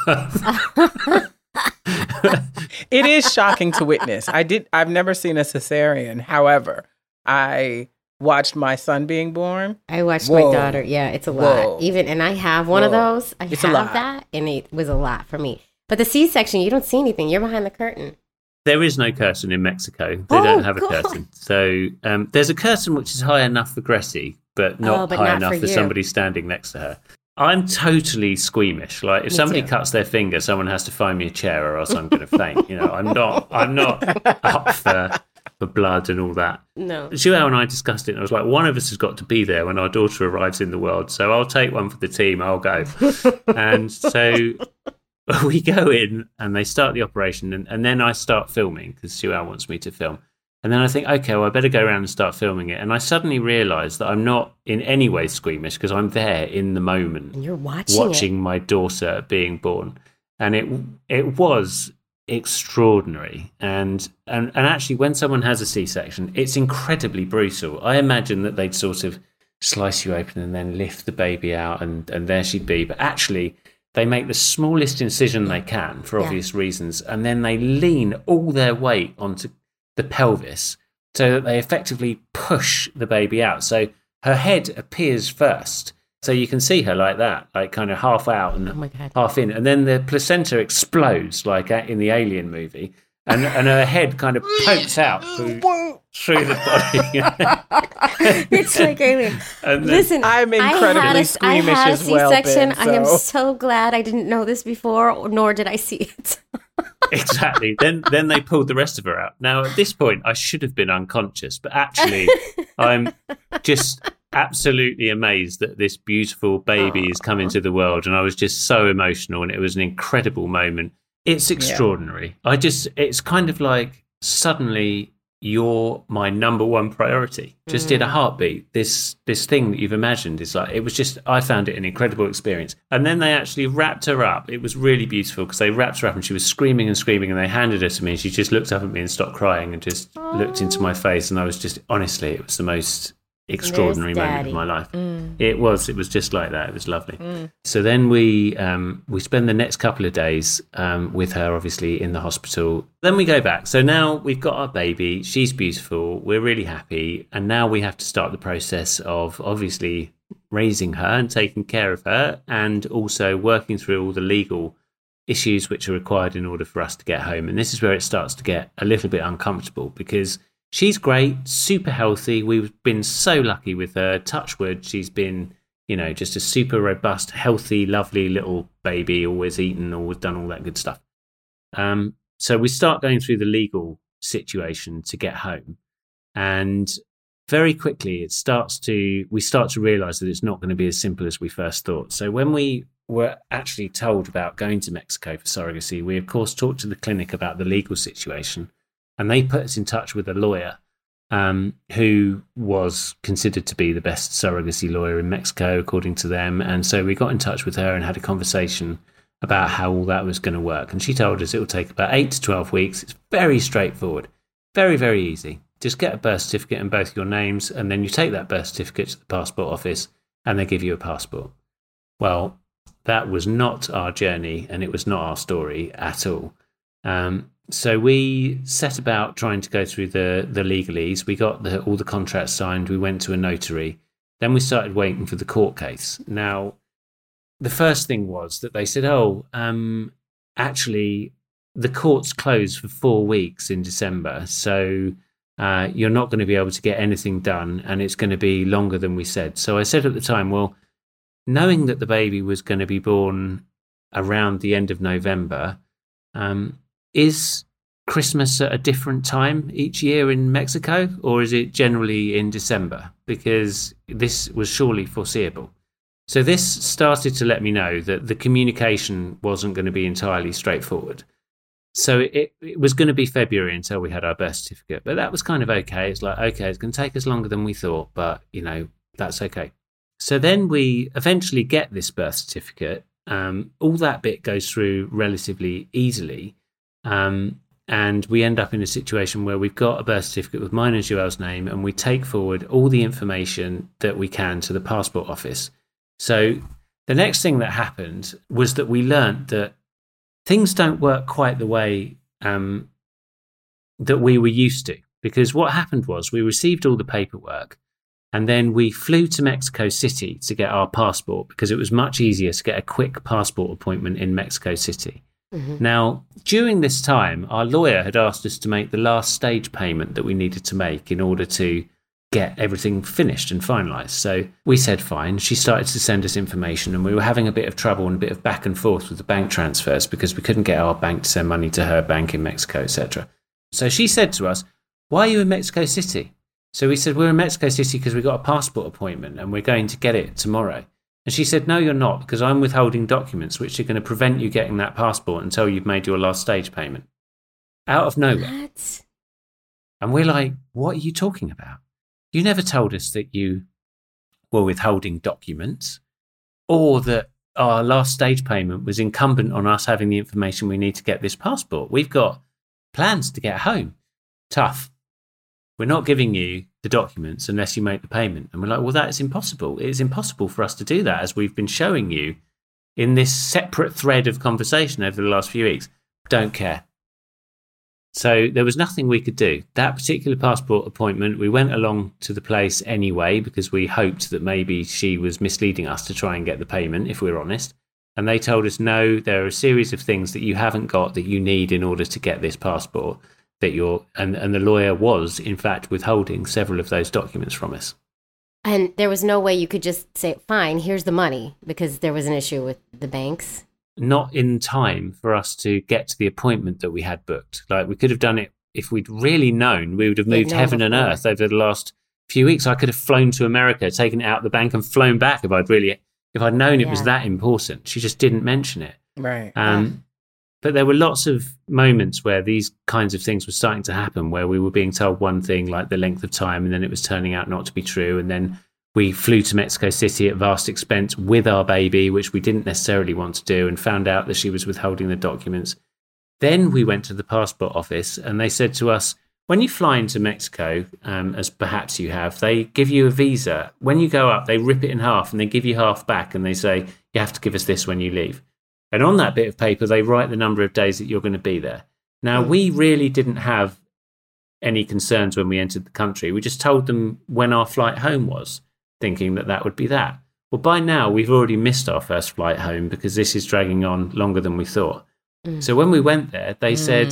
F: birth.
B: It is shocking to witness. I've never seen a cesarean. However, I watched my son being born.
I: I watched
B: Whoa.
I: my daughter. Yeah, it's a
B: Whoa.
I: lot. And I have one of
B: Whoa.
I: those.
B: It's a lot.
I: that, and it was a lot for me. But the C-section, you don't see anything. You're behind the curtain.
F: There is no curtain in Mexico. They
I: Oh,
F: don't have a
I: God.
F: curtain. So there's a curtain which is high enough for Gretty, but not high enough for
I: you.
F: somebody standing next to her. I'm totally squeamish. Like, if
I: Me
F: somebody
I: too.
F: cuts their finger, someone has to find me a chair, or else I'm going to faint. I'm not up for blood and all that.
I: No.
F: Joelle and I discussed it, and I was like, one of us has got to be there when our daughter arrives in the world. So I'll take one for the team. I'll go. And so we go in and they start the operation, and then I start filming because Joelle wants me to film. And then I think, okay, well, I better go around and start filming it. And I suddenly realise that I'm not in any way squeamish because I'm there in the moment.
I: And you're watching
F: My daughter being born. And it was extraordinary. And actually, when someone has a C-section, it's incredibly brutal. I imagine that they'd sort of slice you open and then lift the baby out, and there she'd be. But actually, they make the smallest incision they can for obvious reasons, and then they lean all their weight onto the pelvis so that they effectively push the baby out. So her head appears first. So you can see her like that, like kind of half out and
I: Oh my God.
F: half in. And then the placenta explodes like in the Alien movie. And her head kind of pokes out through the body.
I: It's like Alien.
F: And then-
I: Listen,
B: I'm
I: I
B: incredibly
I: had a
B: squeamish as well,
I: C-section.
B: Ben,
I: I am
B: so-
I: so glad I didn't know this before, nor did I see it.
F: Exactly. Then they pulled the rest of her out. Now, at this point, I should have been unconscious, but actually, I'm just absolutely amazed that this beautiful baby is coming to the world, and I was just so emotional, and it was an incredible moment. It's extraordinary. It's kind of like suddenly you're my number one priority. Just in a heartbeat, this thing that you've imagined is like, it was just, I found it an incredible experience. And then they actually wrapped her up. It was really beautiful because they wrapped her up and she was screaming and screaming, and they handed her to me, and she just looked up at me and stopped crying and just looked into my face. And I was just, honestly, it was the most extraordinary
I: There's
F: moment
I: Daddy.
F: of my life. It was just like that. It was lovely. So then we spend the next couple of days with her, obviously, in the hospital. Then we go back. So now we've got our baby. She's beautiful. We're really happy. And now we have to start the process of obviously raising her and taking care of her, and also working through all the legal issues which are required in order for us to get home. And this is where it starts to get a little bit uncomfortable, because she's great, super healthy. We've been so lucky with her. Touch wood, she's been, just a super robust, healthy, lovely little baby, always eaten, always done all that good stuff. So we start going through the legal situation to get home. And very quickly, we start to realize that it's not going to be as simple as we first thought. So when we were actually told about going to Mexico for surrogacy, we of course talked to the clinic about the legal situation, and they put us in touch with a lawyer who was considered to be the best surrogacy lawyer in Mexico, according to them. And so we got in touch with her and had a conversation about how all that was going to work. And she told us it will take about 8 to 12 weeks. It's very straightforward, very, very easy. Just get a birth certificate in both your names, and then you take that birth certificate to the passport office and they give you a passport. Well, that was not our journey, and it was not our story at all. So we set about trying to go through the legalese. We got all the contracts signed. We went to a notary. Then we started waiting for the court case. Now, the first thing was that they said, actually, the court's closed for 4 weeks in December. So you're not going to be able to get anything done, and it's going to be longer than we said. So I said at the time, well, knowing that the baby was going to be born around the end of November, is Christmas at a different time each year in Mexico, or is it generally in December? Because this was surely foreseeable. So this started to let me know that the communication wasn't going to be entirely straightforward. So it was going to be February until we had our birth certificate, but that was kind of okay. It's like, okay, it's going to take us longer than we thought, but, that's okay. So then we eventually get this birth certificate. All that bit goes through relatively easily. And we end up in a situation where we've got a birth certificate with mine and Joelle's name, and we take forward all the information that we can to the passport office. So the next thing that happened was that we learnt that things don't work quite the way that we were used to. Because what happened was we received all the paperwork, and then we flew to Mexico City to get our passport, because it was much easier to get a quick passport appointment in Mexico City. Mm-hmm. Now, during this time, our lawyer had asked us to make the last stage payment that we needed to make in order to get everything finished and finalised. So we said fine. She started to send us information, and we were having a bit of trouble and a bit of back and forth with the bank transfers because we couldn't get our bank to send money to her bank in Mexico, etc. So she said to us, "Why are you in Mexico City?" So we said, "We're in Mexico City because we got a passport appointment and we're going to get it tomorrow." And she said, "No, you're not, because I'm withholding documents which are going to prevent you getting that passport until you've made your last stage payment." Out of nowhere.
I: What?
F: And we're like, "What are you talking about? You never told us that you were withholding documents, or that our last stage payment was incumbent on us having the information we need to get this passport. We've got plans to get home. Tough. We're not giving you the documents unless you make the payment." And we're like, "Well, that is impossible. It is impossible for us to do that, as we've been showing you in this separate thread of conversation over the last few weeks. Don't care." So there was nothing we could do. That particular passport appointment, we went along to the place anyway, because we hoped that maybe she was misleading us to try and get the payment, if we're honest. And they told us, "No, there are a series of things that you haven't got that you need in order to get this passport." And the lawyer was, in fact, withholding several of those documents from us.
I: And there was no way you could just say, "Fine, here's the money," because there was an issue with the banks?
F: Not in time for us to get to the appointment that we had booked. Like, we could have done it if we'd really known. We would have moved heaven and earth over the last few weeks. I could have flown to America, taken it out of the bank and flown back if I'd known it was that important. She just didn't mention it.
B: Right.
F: But there were lots of moments where these kinds of things were starting to happen, where we were being told one thing, like the length of time, and then it was turning out not to be true. And then we flew to Mexico City at vast expense with our baby, which we didn't necessarily want to do, and found out that she was withholding the documents. Then we went to the passport office, and they said to us, "When you fly into Mexico, as perhaps you have, they give you a visa. When you go up, they rip it in half, and they give you half back, and they say, you have to give us this when you leave. And on that bit of paper, they write the number of days that you're going to be there." Now, we really didn't have any concerns when we entered the country. We just told them when our flight home was, thinking that that would be that. Well, by now, we've already missed our first flight home, because this is dragging on longer than we thought. So when we went there, they said,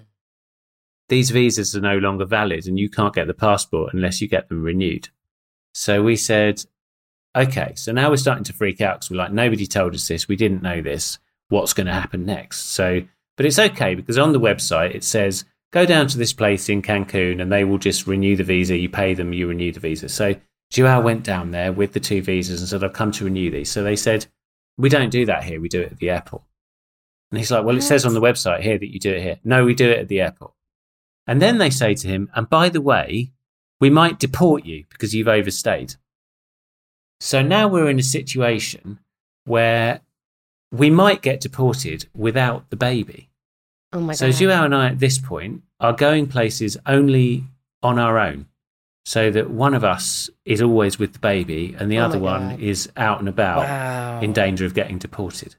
F: these visas are no longer valid and you can't get the passport unless you get them renewed. So we said, okay, so now we're starting to freak out because we're like, nobody told us this. We didn't know this. What's going to happen next? So, but it's okay because on the website, it says, go down to this place in Cancun and they will just renew the visa. You pay them, you renew the visa. So Joao went down there with the 2 visas and said, I've come to renew these. So they said, we don't do that here. We do it at the airport. And he's like, well, it says on the website here that you do it here. No, we do it at the airport. And then they say to him, and by the way, we might deport you because you've overstayed. So now we're in a situation where we might get deported without the baby.
I: Oh my
F: So
I: God.
F: Joao and I at this point are going places only on our own, so that one of us is always with the baby and the
I: Oh
F: other
I: my
F: one
I: God.
F: is out and about
B: Wow.
F: in danger of getting deported.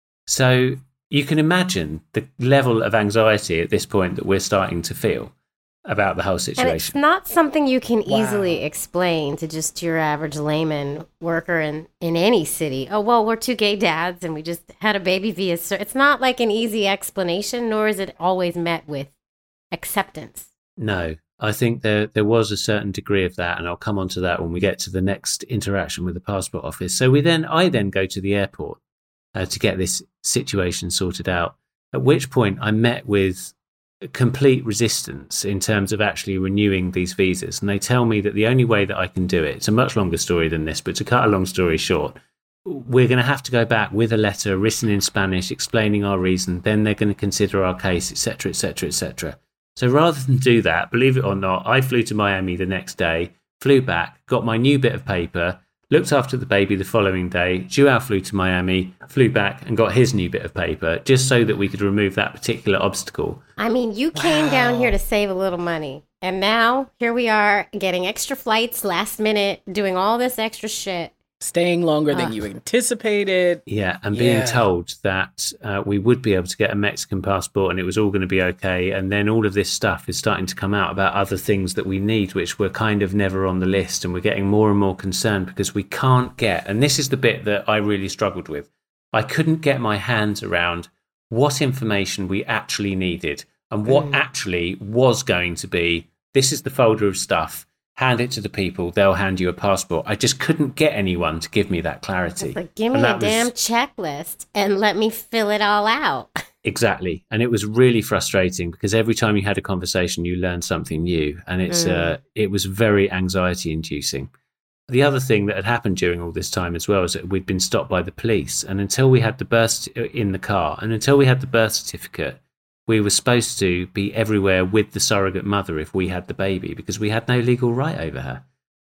F: So you can imagine the level of anxiety at this point that we're starting to feel about the whole
I: And it's
F: situation.
I: not something you can
B: Wow.
I: easily explain to just your average layman worker in any city. Oh, well, we're 2 gay dads and we just had a baby via... It's not like an easy explanation, nor is it always met with acceptance.
F: No, I think there was a certain degree of that, and I'll come on to that when we get to the next interaction with the passport office. So I then go to the airport to get this situation sorted out, at which point I'm met with complete resistance in terms of actually renewing these visas. And they tell me that the only way that I can do it, it's a much longer story than this, but to cut a long story short, we're going to have to go back with a letter written in Spanish explaining our reason. Then they're going to consider our case, etc., etc., etc. So rather than do that, believe it or not, I flew to Miami the next day, flew back, got my new bit of paper, looked after the baby the following day. Joao flew to Miami, flew back and got his new bit of paper just so that we could remove that particular obstacle.
I: I mean, you came down here to save a little money. And now here we are getting extra flights last minute, doing all this extra shit.
B: Staying longer than you anticipated.
F: Yeah, and being
B: Yeah.
F: told that we would be able to get a Mexican passport and it was all going to be okay. And then all of this stuff is starting to come out about other things that we need, which were kind of never on the list. And we're getting more and more concerned because we can't get, and this is the bit that I really struggled with. I couldn't get my hands around what information we actually needed and what actually was going to be, this is the folder of stuff. Hand it to the people, they'll hand you a passport. I just couldn't get anyone to give me that clarity.
I: It's like, give me
F: And
I: a
F: that was-
I: damn checklist and let me fill it all out.
F: Exactly. And it was really frustrating because every time you had a conversation, you learned something new. And it was very anxiety inducing. The other thing that had happened during all this time as well is that we'd been stopped by the police. And until we had the birth in the car and until we had the birth certificate, we were supposed to be everywhere with the surrogate mother if we had the baby because we had no legal right over her.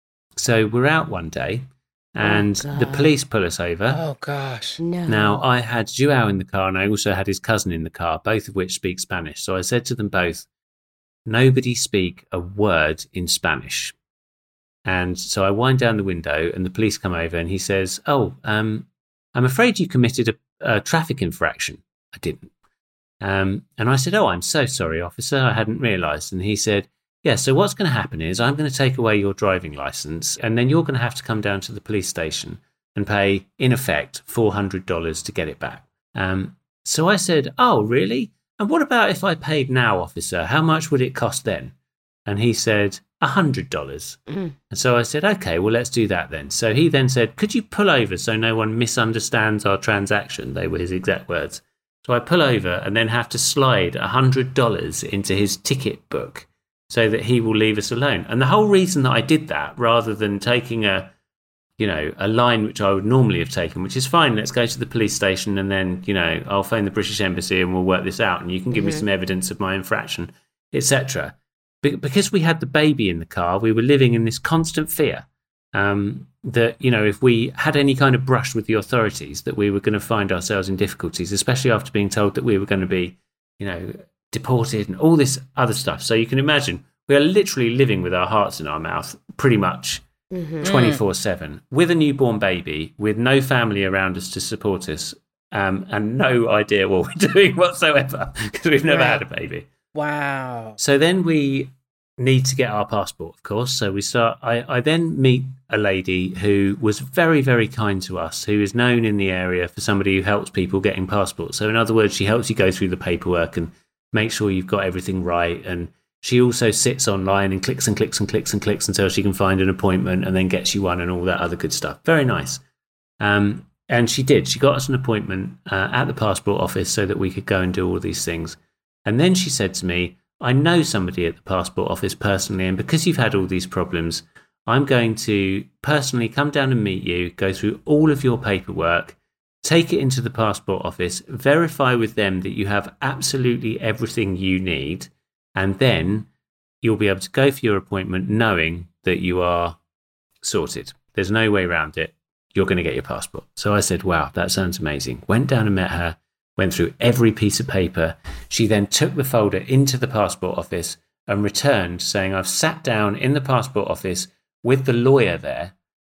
F: So we're out one day and the police pull us over.
B: Oh, gosh.
I: No.
F: Now, I had Joao in the car and I also had his cousin in the car, both of which speak Spanish. So I said to them both, nobody speak a word in Spanish. And so I wind down the window and the police come over and he says, I'm afraid you committed a traffic infraction. I didn't. And I said, I'm so sorry, officer. I hadn't realised. And he said, yeah, so what's going to happen is I'm going to take away your driving licence and then you're going to have to come down to the police station and pay, in effect, $400 to get it back. So I said, oh, really? And what about if I paid now, officer? How much would it cost then? And he said, $100. And so I said, okay, well, let's do that then. So he then said, could you pull over so no one misunderstands our transaction? They were his exact words. So I pull over and then have to slide $100 into his ticket book so that he will leave us alone. And the whole reason that I did that, rather than taking a line which I would normally have taken, which is fine, let's go to the police station and then, I'll phone the British Embassy and we'll work this out and you can give me some evidence of my infraction, etc. Because we had the baby in the car, we were living in this constant fear that, if we had any kind of brush with the authorities, that we were going to find ourselves in difficulties, especially after being told that we were going to be, deported and all this other stuff. So you can imagine we are literally living with our hearts in our mouth pretty much 24/7 with a newborn baby, with no family around us to support us, and no idea what we're doing whatsoever because we've never had a baby.
B: Wow.
F: So then we need to get our passport, of course. So we start. I then meet a lady who was very, very kind to us, who is known in the area for somebody who helps people getting passports. So in other words, she helps you go through the paperwork and make sure you've got everything right. And she also sits online and clicks and clicks and clicks and clicks until she can find an appointment and then gets you one and all that other good stuff. Very nice. And she did. She got us an appointment at the passport office so that we could go and do all these things. And then she said to me, I know somebody at the passport office personally, and because you've had all these problems, I'm going to personally come down and meet you, go through all of your paperwork, take it into the passport office, verify with them that you have absolutely everything you need, and then you'll be able to go for your appointment knowing that you are sorted. There's no way around it. You're going to get your passport. So I said, wow, that sounds amazing. Went down and met her. Went through every piece of paper. She then took the folder into the passport office and returned saying, I've sat down in the passport office with the lawyer there,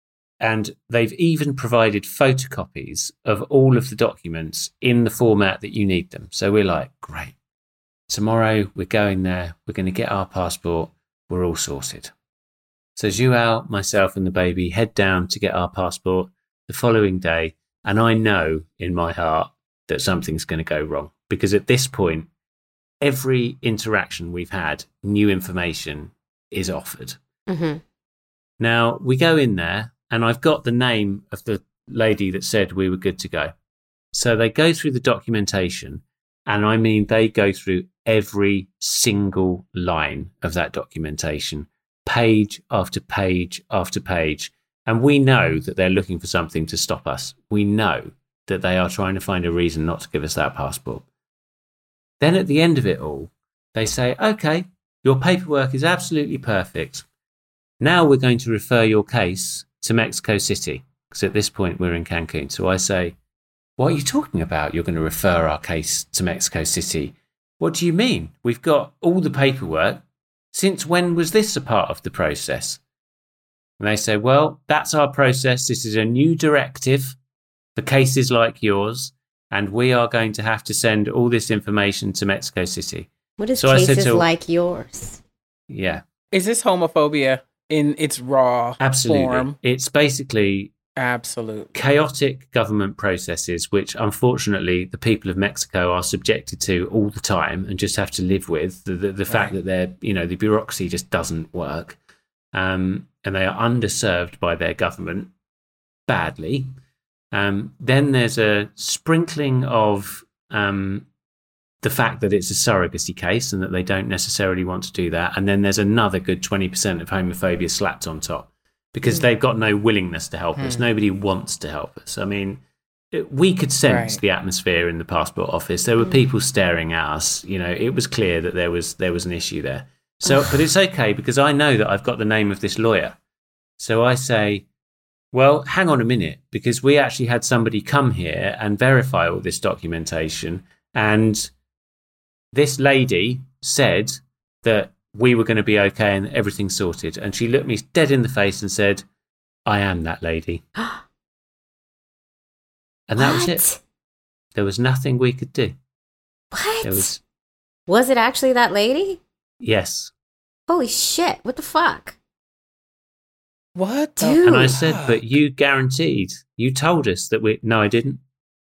F: and they've even provided photocopies of all of the documents in the format that you need them. So we're like, great. Tomorrow we're going there. We're going to get our passport. We're all sorted. So João, myself and the baby head down to get our passport the following day. And I know in my heart that something's going to go wrong, because at this point, every interaction we've had, new information is offered.
I: Mm-hmm.
F: Now we go in there and I've got the name of the lady that said we were good to go. So they go through the documentation, and I mean, they go through every single line of that documentation, page after page after page. And we know that they're looking for something to stop us. We know that they are trying to find a reason not to give us that passport. Then at the end of it all, they say, okay, your paperwork is absolutely perfect. Now we're going to refer your case to Mexico City, because at this point we're in Cancun. So I say, what are you talking about? You're going to refer our case to Mexico City? What do you mean? We've got all the paperwork. Since when was this a part of the process? And they say, well, that's our process. This is a new directive for cases like yours, and we are going to have to send all this information to Mexico City.
I: What is
F: So I said
I: cases
F: to-
I: like yours?
F: Yeah,
B: Is this homophobia in its raw
F: absolutely.
B: form?
F: It's basically
B: Absolutely.
F: chaotic government processes, which unfortunately the people of Mexico are subjected to all the time and just have to live with. The fact that they're, the bureaucracy just doesn't work. And they are underserved by their government badly. Then there's a sprinkling of the fact that it's a surrogacy case and that they don't necessarily want to do that. And then there's another good 20% of homophobia slapped on top because they've got no willingness to help us. Nobody wants to help us. I mean, we could sense the atmosphere in the passport office. There were people staring at us. It was clear that there was an issue there. So, but it's okay because I know that I've got the name of this lawyer. So I say, well, hang on a minute, because we actually had somebody come here and verify all this documentation. And this lady said that we were going to be okay and everything's sorted. And she looked me dead in the face and said, I am that lady. And that was it. There was nothing we could do.
I: What? Was it actually that lady?
F: Yes.
I: Holy shit. What the fuck?
B: What?
I: Dude.
F: And I said, but you guaranteed, you told us that no, I didn't.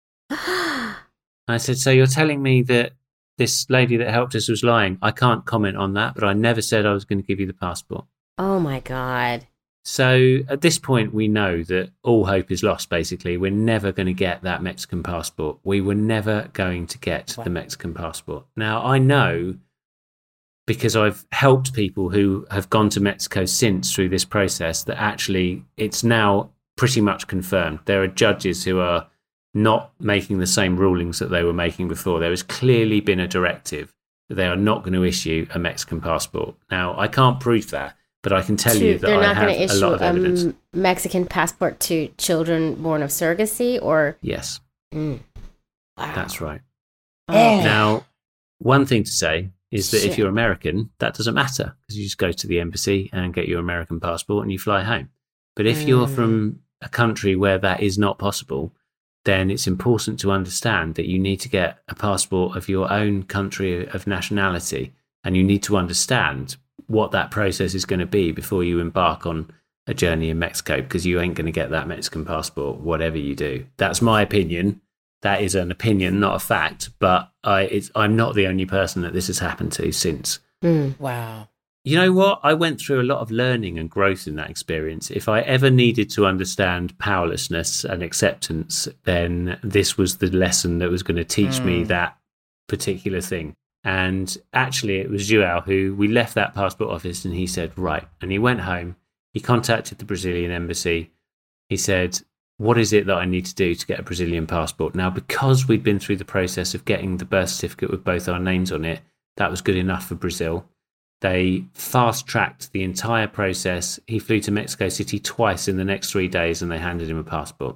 F: I said, so you're telling me that this lady that helped us was lying? I can't comment on that, but I never said I was going to give you the passport.
I: Oh my God.
F: So at this point, we know that all hope is lost, basically. We're never going to get that Mexican passport. We were never going to get the Mexican passport. Now, I know, because I've helped people who have gone to Mexico since through this process, that actually it's now pretty much confirmed. There are judges who are not making the same rulings that they were making before. There has clearly been a directive that they are not going to issue a Mexican passport. Now, I can't prove that, but I can tell you that
I: They're
F: I
I: not going to
F: have a
I: issue
F: lot of evidence.
I: a Mexican passport to children born of surrogacy, or?
F: Yes,
I: Wow.
F: that's right.
I: Oh.
F: Now, one thing to say is that
I: Shit.
F: if you're American, that doesn't matter, because you just go to the embassy and get your American passport and you fly home. But if you're from a country where that is not possible, then it's important to understand that you need to get a passport of your own country of nationality, and you need to understand what that process is going to be before you embark on a journey in Mexico, because you ain't going to get that Mexican passport, whatever you do. That's my opinion. That is an opinion, not a fact. But I'm not the only person that this has happened to since.
B: Wow.
F: You know what? I went through a lot of learning and growth in that experience. If I ever needed to understand powerlessness and acceptance, then this was the lesson that was going to teach me that particular thing. And actually, it was João who we left that passport office and he said, right. And he went home. He contacted the Brazilian embassy. He said, what is it that I need to do to get a Brazilian passport? Now, because we'd been through the process of getting the birth certificate with both our names on it, that was good enough for Brazil. They fast-tracked the entire process. He flew to Mexico City twice in the next 3 days and they handed him a passport.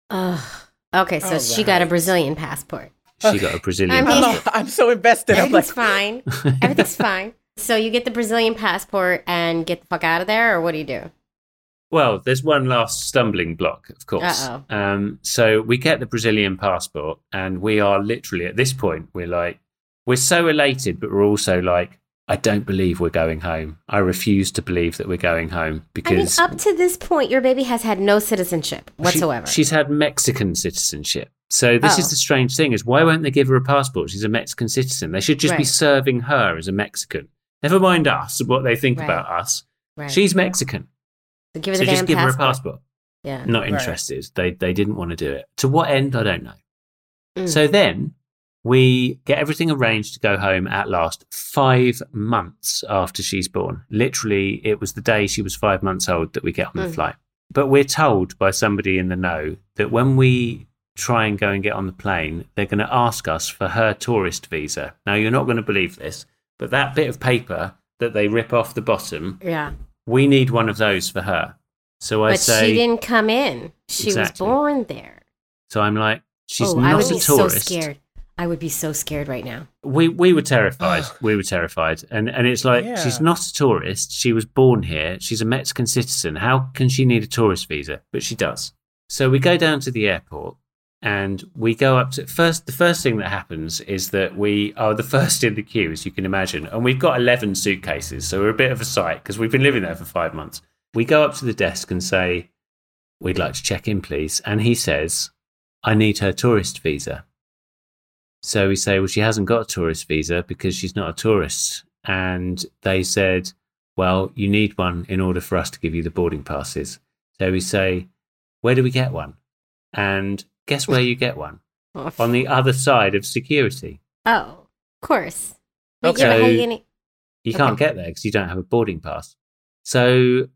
I: Okay, so she got a Brazilian passport.
F: She got a Brazilian passport.
B: I'm so invested. I'm like,
I: Everything's fine. Everything's fine. So you get the Brazilian passport and get the fuck out of there, or what do you do?
F: Well, there's one last stumbling block, of course. So we get the Brazilian passport and we are literally, at this point, we're so elated, but we're also like, I don't believe we're going home. I refuse to believe that we're going home because...
I: up to this point, your baby has had no citizenship whatsoever.
F: She's had Mexican citizenship. So this is the strange thing, is why won't they give her a passport? She's a Mexican citizen. They should just be serving her as a Mexican. Never mind us, what they think about us.
I: Right.
F: She's Mexican.
I: So give her
F: So
I: the
F: just
I: damn
F: give her a
I: passport.
F: passport.
I: Yeah.
F: Not interested. They didn't want to do it. To what end, I don't know.
I: Mm.
F: So then we get everything arranged to go home at last 5 months after she's born. Literally, it was the day she was 5 months old that we get on the flight. But we're told by somebody in the know that when we try and go and get on the plane, they're going to ask us for her tourist visa. Now, you're not going to believe this, but that bit of paper that they rip off the bottom, we need one of those for her. So I say...
I: But she didn't come in. She was born there.
F: So I'm like, she's not
I: I would
F: a
I: be
F: tourist.
I: so scared. I would be so scared right now.
F: We were terrified. We were terrified. And it's like, she's not a tourist. She was born here. She's a Mexican citizen. How can she need a tourist visa? But she does. So we go down to the airport and we go up to... The first thing that happens is that we are the first in the queue, as you can imagine. And we've got 11 suitcases. So we're a bit of a sight because we've been living there for 5 months. We go up to the desk and say, we'd like to check in, please. And he says, I need her tourist visa. So we say, well, she hasn't got a tourist visa because she's not a tourist. And they said, well, you need one in order for us to give you the boarding passes. So we say, where do we get one? And guess where you get one? On the other side of security.
I: Oh, of course.
F: Okay.
I: Yeah, but how you gonna...
F: You can't get there because you don't have a boarding pass. So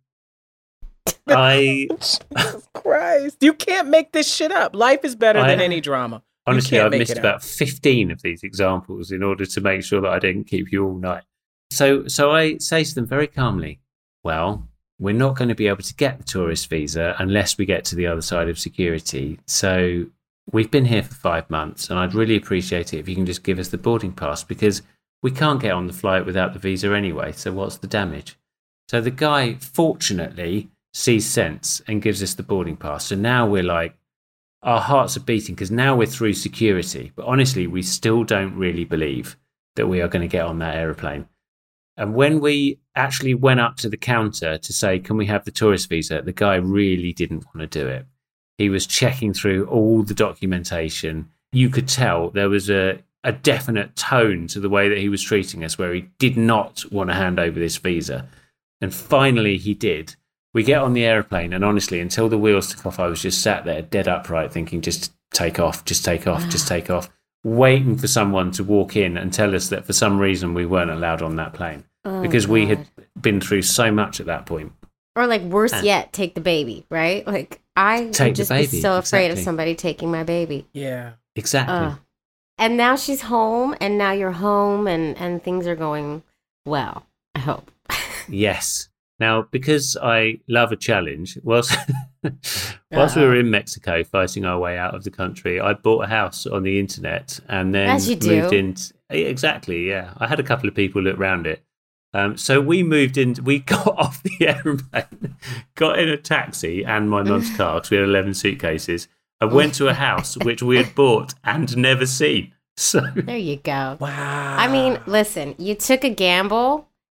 B: Jesus Christ. You can't make this shit up. Life is better than any drama.
F: Honestly, I've missed about 15 of these examples in order to make sure that I didn't keep you all night. So I say to them very calmly, well, we're not going to be able to get the tourist visa unless we get to the other side of security. So we've been here for 5 months and I'd really appreciate it if you can just give us the boarding pass because we can't get on the flight without the visa anyway. So what's the damage? So the guy, fortunately, sees sense and gives us the boarding pass. So now we're like, our hearts are beating because now we're through security. But honestly, we still don't really believe that we are going to get on that aeroplane. And when we actually went up to the counter to say, can we have the tourist visa? The guy really didn't want to do it. He was checking through all the documentation. You could tell there was a definite tone to the way that he was treating us where he did not want to hand over this visa. And finally he did. We get on the aeroplane, and honestly, until the wheels took off, I was just sat there dead upright thinking, just take off, just take off, just take off, waiting for someone to walk in and tell us that for some reason we weren't allowed on that plane because we had been through so much at that point.
I: Or like worse yet, take the baby, right? Like I would just be so afraid of somebody taking my baby.
B: Yeah.
F: Exactly.
I: And now she's home, and now you're home, and things are going well, I hope.
F: Yes. Now, because I love a challenge, whilst we were in Mexico fighting our way out of the country, I bought a house on the internet and then moved in. Exactly, yeah. I had a couple of people look around it. So we moved in, we got off the aeroplane, got in a taxi and my mum's car, because we had 11 suitcases, and went to a house which we had bought and never seen. So
I: there you go.
B: Wow.
I: I mean, listen, you took a gamble.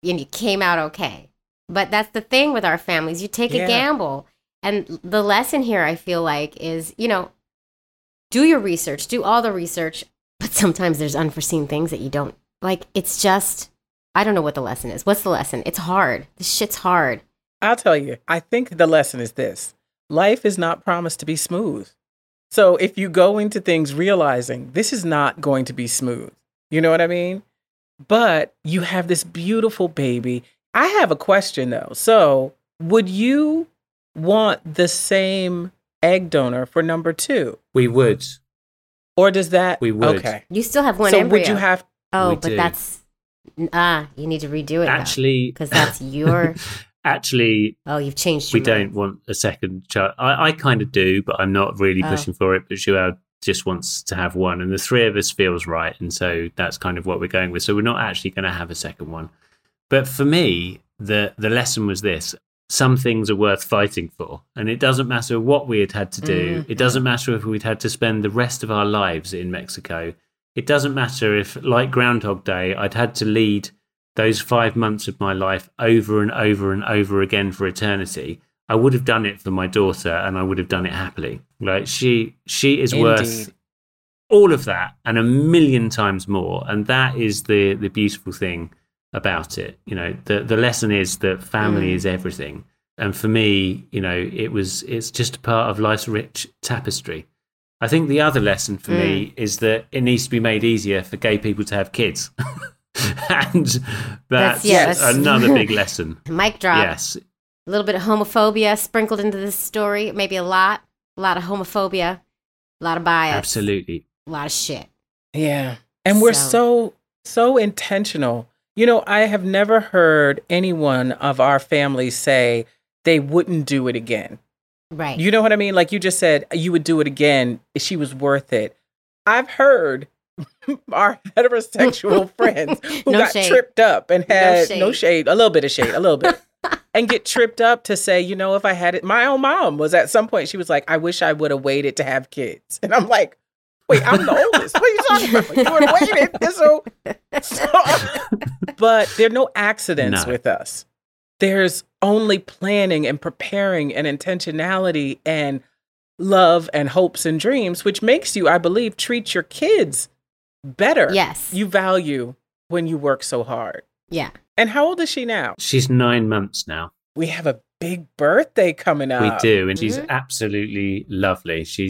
I: and you came out okay. But that's the thing with our families. You take a gamble. And the lesson here, I feel like, is, do your research, do all the research. But sometimes there's unforeseen things that you don't, like, it's just, I don't know what the lesson is. What's the lesson? It's hard. This shit's hard.
B: I'll tell you, I think the lesson is this. Life is not promised to be smooth. So if you go into things realizing this is not going to be smooth, you know what I mean? But you have this beautiful baby. I have a question though. So would you want the same egg donor for number 2?
F: We would.
B: Or does that?
F: We would.
B: Okay.
I: You still have one
B: so
I: embryo.
B: would you have?
I: Oh,
F: We
I: but
F: do.
I: that's, you need to redo it.
F: Actually,
I: Because that's your,
F: actually,
I: oh, you've changed
F: we
I: your
F: don't
I: mind.
F: want a second child. I kind of do, but I'm not really
I: Oh.
F: pushing for it. But Joelle just wants to have one, and the 3 of us feels right, and so that's kind of what we're going with. So we're not actually going to have a second one. But for me, the lesson was this: some things are worth fighting for, and it doesn't matter what we had to do. It doesn't matter if we'd had to spend the rest of our lives in Mexico. It doesn't matter if, like Groundhog Day, I'd had to lead those 5 months of my life over and over and over again for eternity. I would have done it for my daughter, and I would have done it happily. Like she is worth
B: Indeed.
F: all of that and a million times more. And that is the beautiful thing about it. The lesson is that family is everything. And for me, it's just a part of life's rich tapestry. I think the other lesson for me is that it needs to be made easier for gay people to have kids. And that's another big lesson.
I: Mic drop.
F: Yes.
I: A little bit of homophobia sprinkled into this story. Maybe a lot of homophobia, a lot of bias.
F: Absolutely.
I: A lot of shit.
B: Yeah. And we're so intentional. I have never heard anyone of our family say they wouldn't do it again.
I: Right.
B: You know what I mean? Like you just said, you would do it again if she was worth it. I've heard our heterosexual friends who
I: No
B: got
I: shade.
B: tripped up and had
I: shade.
B: no shade, a little bit of shade, a little bit. And get tripped up to say, if I had it, my own mom was at some point, she was like, I wish I would have waited to have kids. And I'm like, wait, I'm the oldest. What are you talking about? You would have waited. But there are no accidents with us. There's only planning and preparing and intentionality and love and hopes and dreams, which makes you, I believe, treat your kids better.
I: Yes.
B: You value when you work so hard.
I: Yeah.
B: And how old is she now?
F: She's 9 months now.
B: We have a big birthday coming up.
F: We do, and she's absolutely lovely. she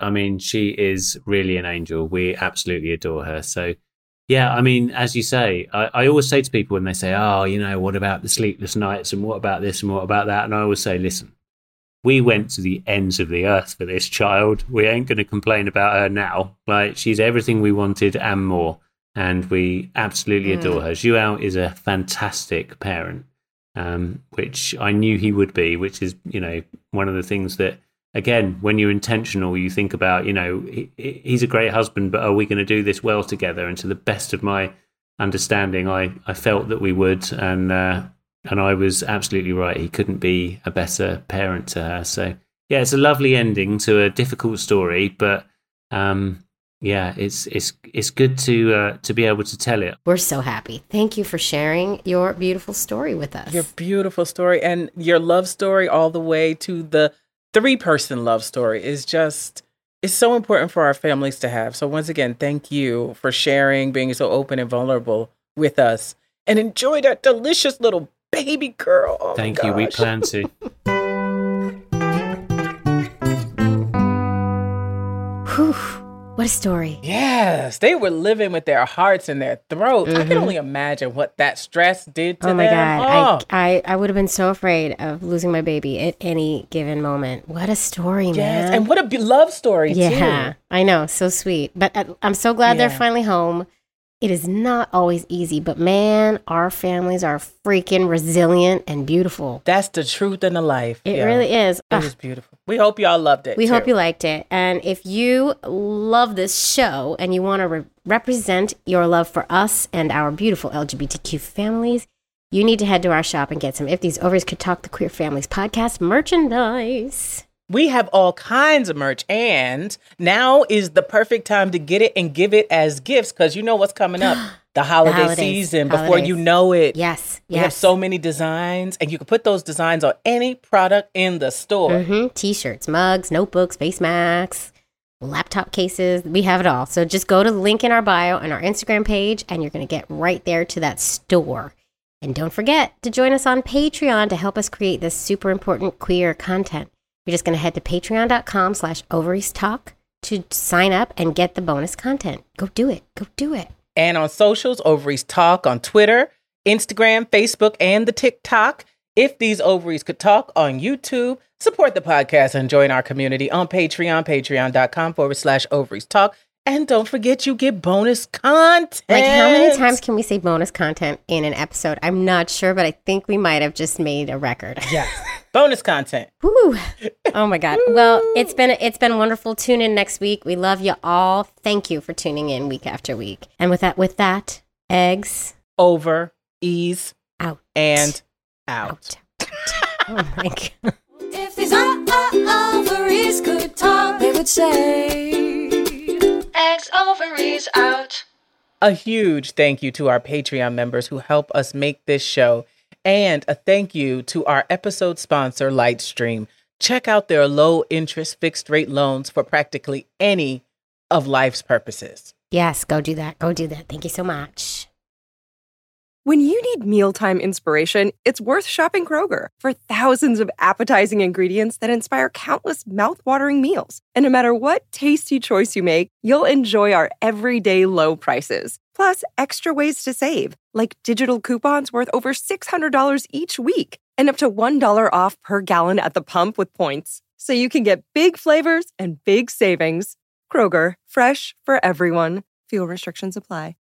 F: is really an angel. We absolutely adore her. So, yeah, as you say, I always say to people when they say, what about the sleepless nights and what about this and what about that? And I always say, listen, we went to the ends of the earth for this child. We ain't going to complain about her now. Like, she's everything we wanted and more. And we absolutely adore her. Joelle is a fantastic parent, which I knew he would be, which is, one of the things that, again, when you're intentional, you think about, he's a great husband, but are we going to do this well together? And to the best of my understanding, I felt that we would. And I was absolutely right. He couldn't be a better parent to her. So, yeah, it's a lovely ending to a difficult story, but yeah, it's good to be able to tell it.
I: We're so happy. Thank you for sharing your beautiful story with us.
B: Your beautiful story and your love story all the way to the 3-person love story is just, it's so important for our families to have. So once again, thank you for sharing, being so open and vulnerable with us, and enjoy that delicious little baby girl. Oh,
F: thank you. We plan to.
I: Whew. What a story.
B: Yes, they were living with their hearts in their throats. I can only imagine what that stress did to them.
I: Oh my God.
B: Oh.
I: I would have been so afraid of losing my baby at any given moment. What a story,
B: Yes,
I: man.
B: and what a love story,
I: Yeah,
B: too.
I: I know. So sweet. But I'm so glad they're
B: Yeah.
I: finally home. It is not always easy, but man, our families are freaking resilient and beautiful.
B: That's the truth in the life.
I: It
B: Yeah.
I: really is.
B: It was beautiful. We hope y'all loved it.
I: We hope
B: too.
I: you liked it. And if you love this show and you want to represent your love for us and our beautiful LGBTQ families, you need to head to our shop and get some If These Ovaries Could Talk, the Queer Families podcast merchandise.
B: We have all kinds of merch, and now is the perfect time to get it and give it as gifts because you know what's coming up. The holiday season, before you know it.
I: Yes.
B: We have so many designs, and you can put those designs on any product in the store.
I: Mm-hmm. T-shirts, mugs, notebooks, face masks, laptop cases. We have it all. So just go to the link in our bio and our Instagram page, and you're going to get right there to that store. And don't forget to join us on Patreon to help us create this super important queer content. You're just going to head to patreon.com/ovariestalk to sign up and get the bonus content. Go do it. Go do it.
B: And on socials, Ovaries Talk on Twitter, Instagram, Facebook, and the TikTok. If these ovaries could talk on YouTube, support the podcast and join our community on Patreon, patreon.com/Ovaries Talk. And don't forget, you get bonus content.
I: Like, how many times can we say bonus content in an episode? I'm not sure, but I think we might have just made a record.
B: Yes. Bonus content.
I: Woo. Oh my God. Well, it's been wonderful. Tune in next week. We love you all. Thank you for tuning in week after week. And with that, eggs
B: over, ease,
I: out,
B: and out.
I: Oh my God.
C: If these ovaries could talk, they would say, eggs, ovaries, out.
B: A huge thank you to our Patreon members who help us make this show. And a thank you to our episode sponsor, Lightstream. Check out their low-interest fixed-rate loans for practically any of life's purposes.
I: Yes, go do that. Go do that. Thank you so much.
J: When you need mealtime inspiration, it's worth shopping Kroger for thousands of appetizing ingredients that inspire countless mouth-watering meals. And no matter what tasty choice you make, you'll enjoy our everyday low prices. Plus, extra ways to save, like digital coupons worth over $600 each week and up to $1 off per gallon at the pump with points. So you can get big flavors and big savings. Kroger, fresh for everyone. Fuel restrictions apply.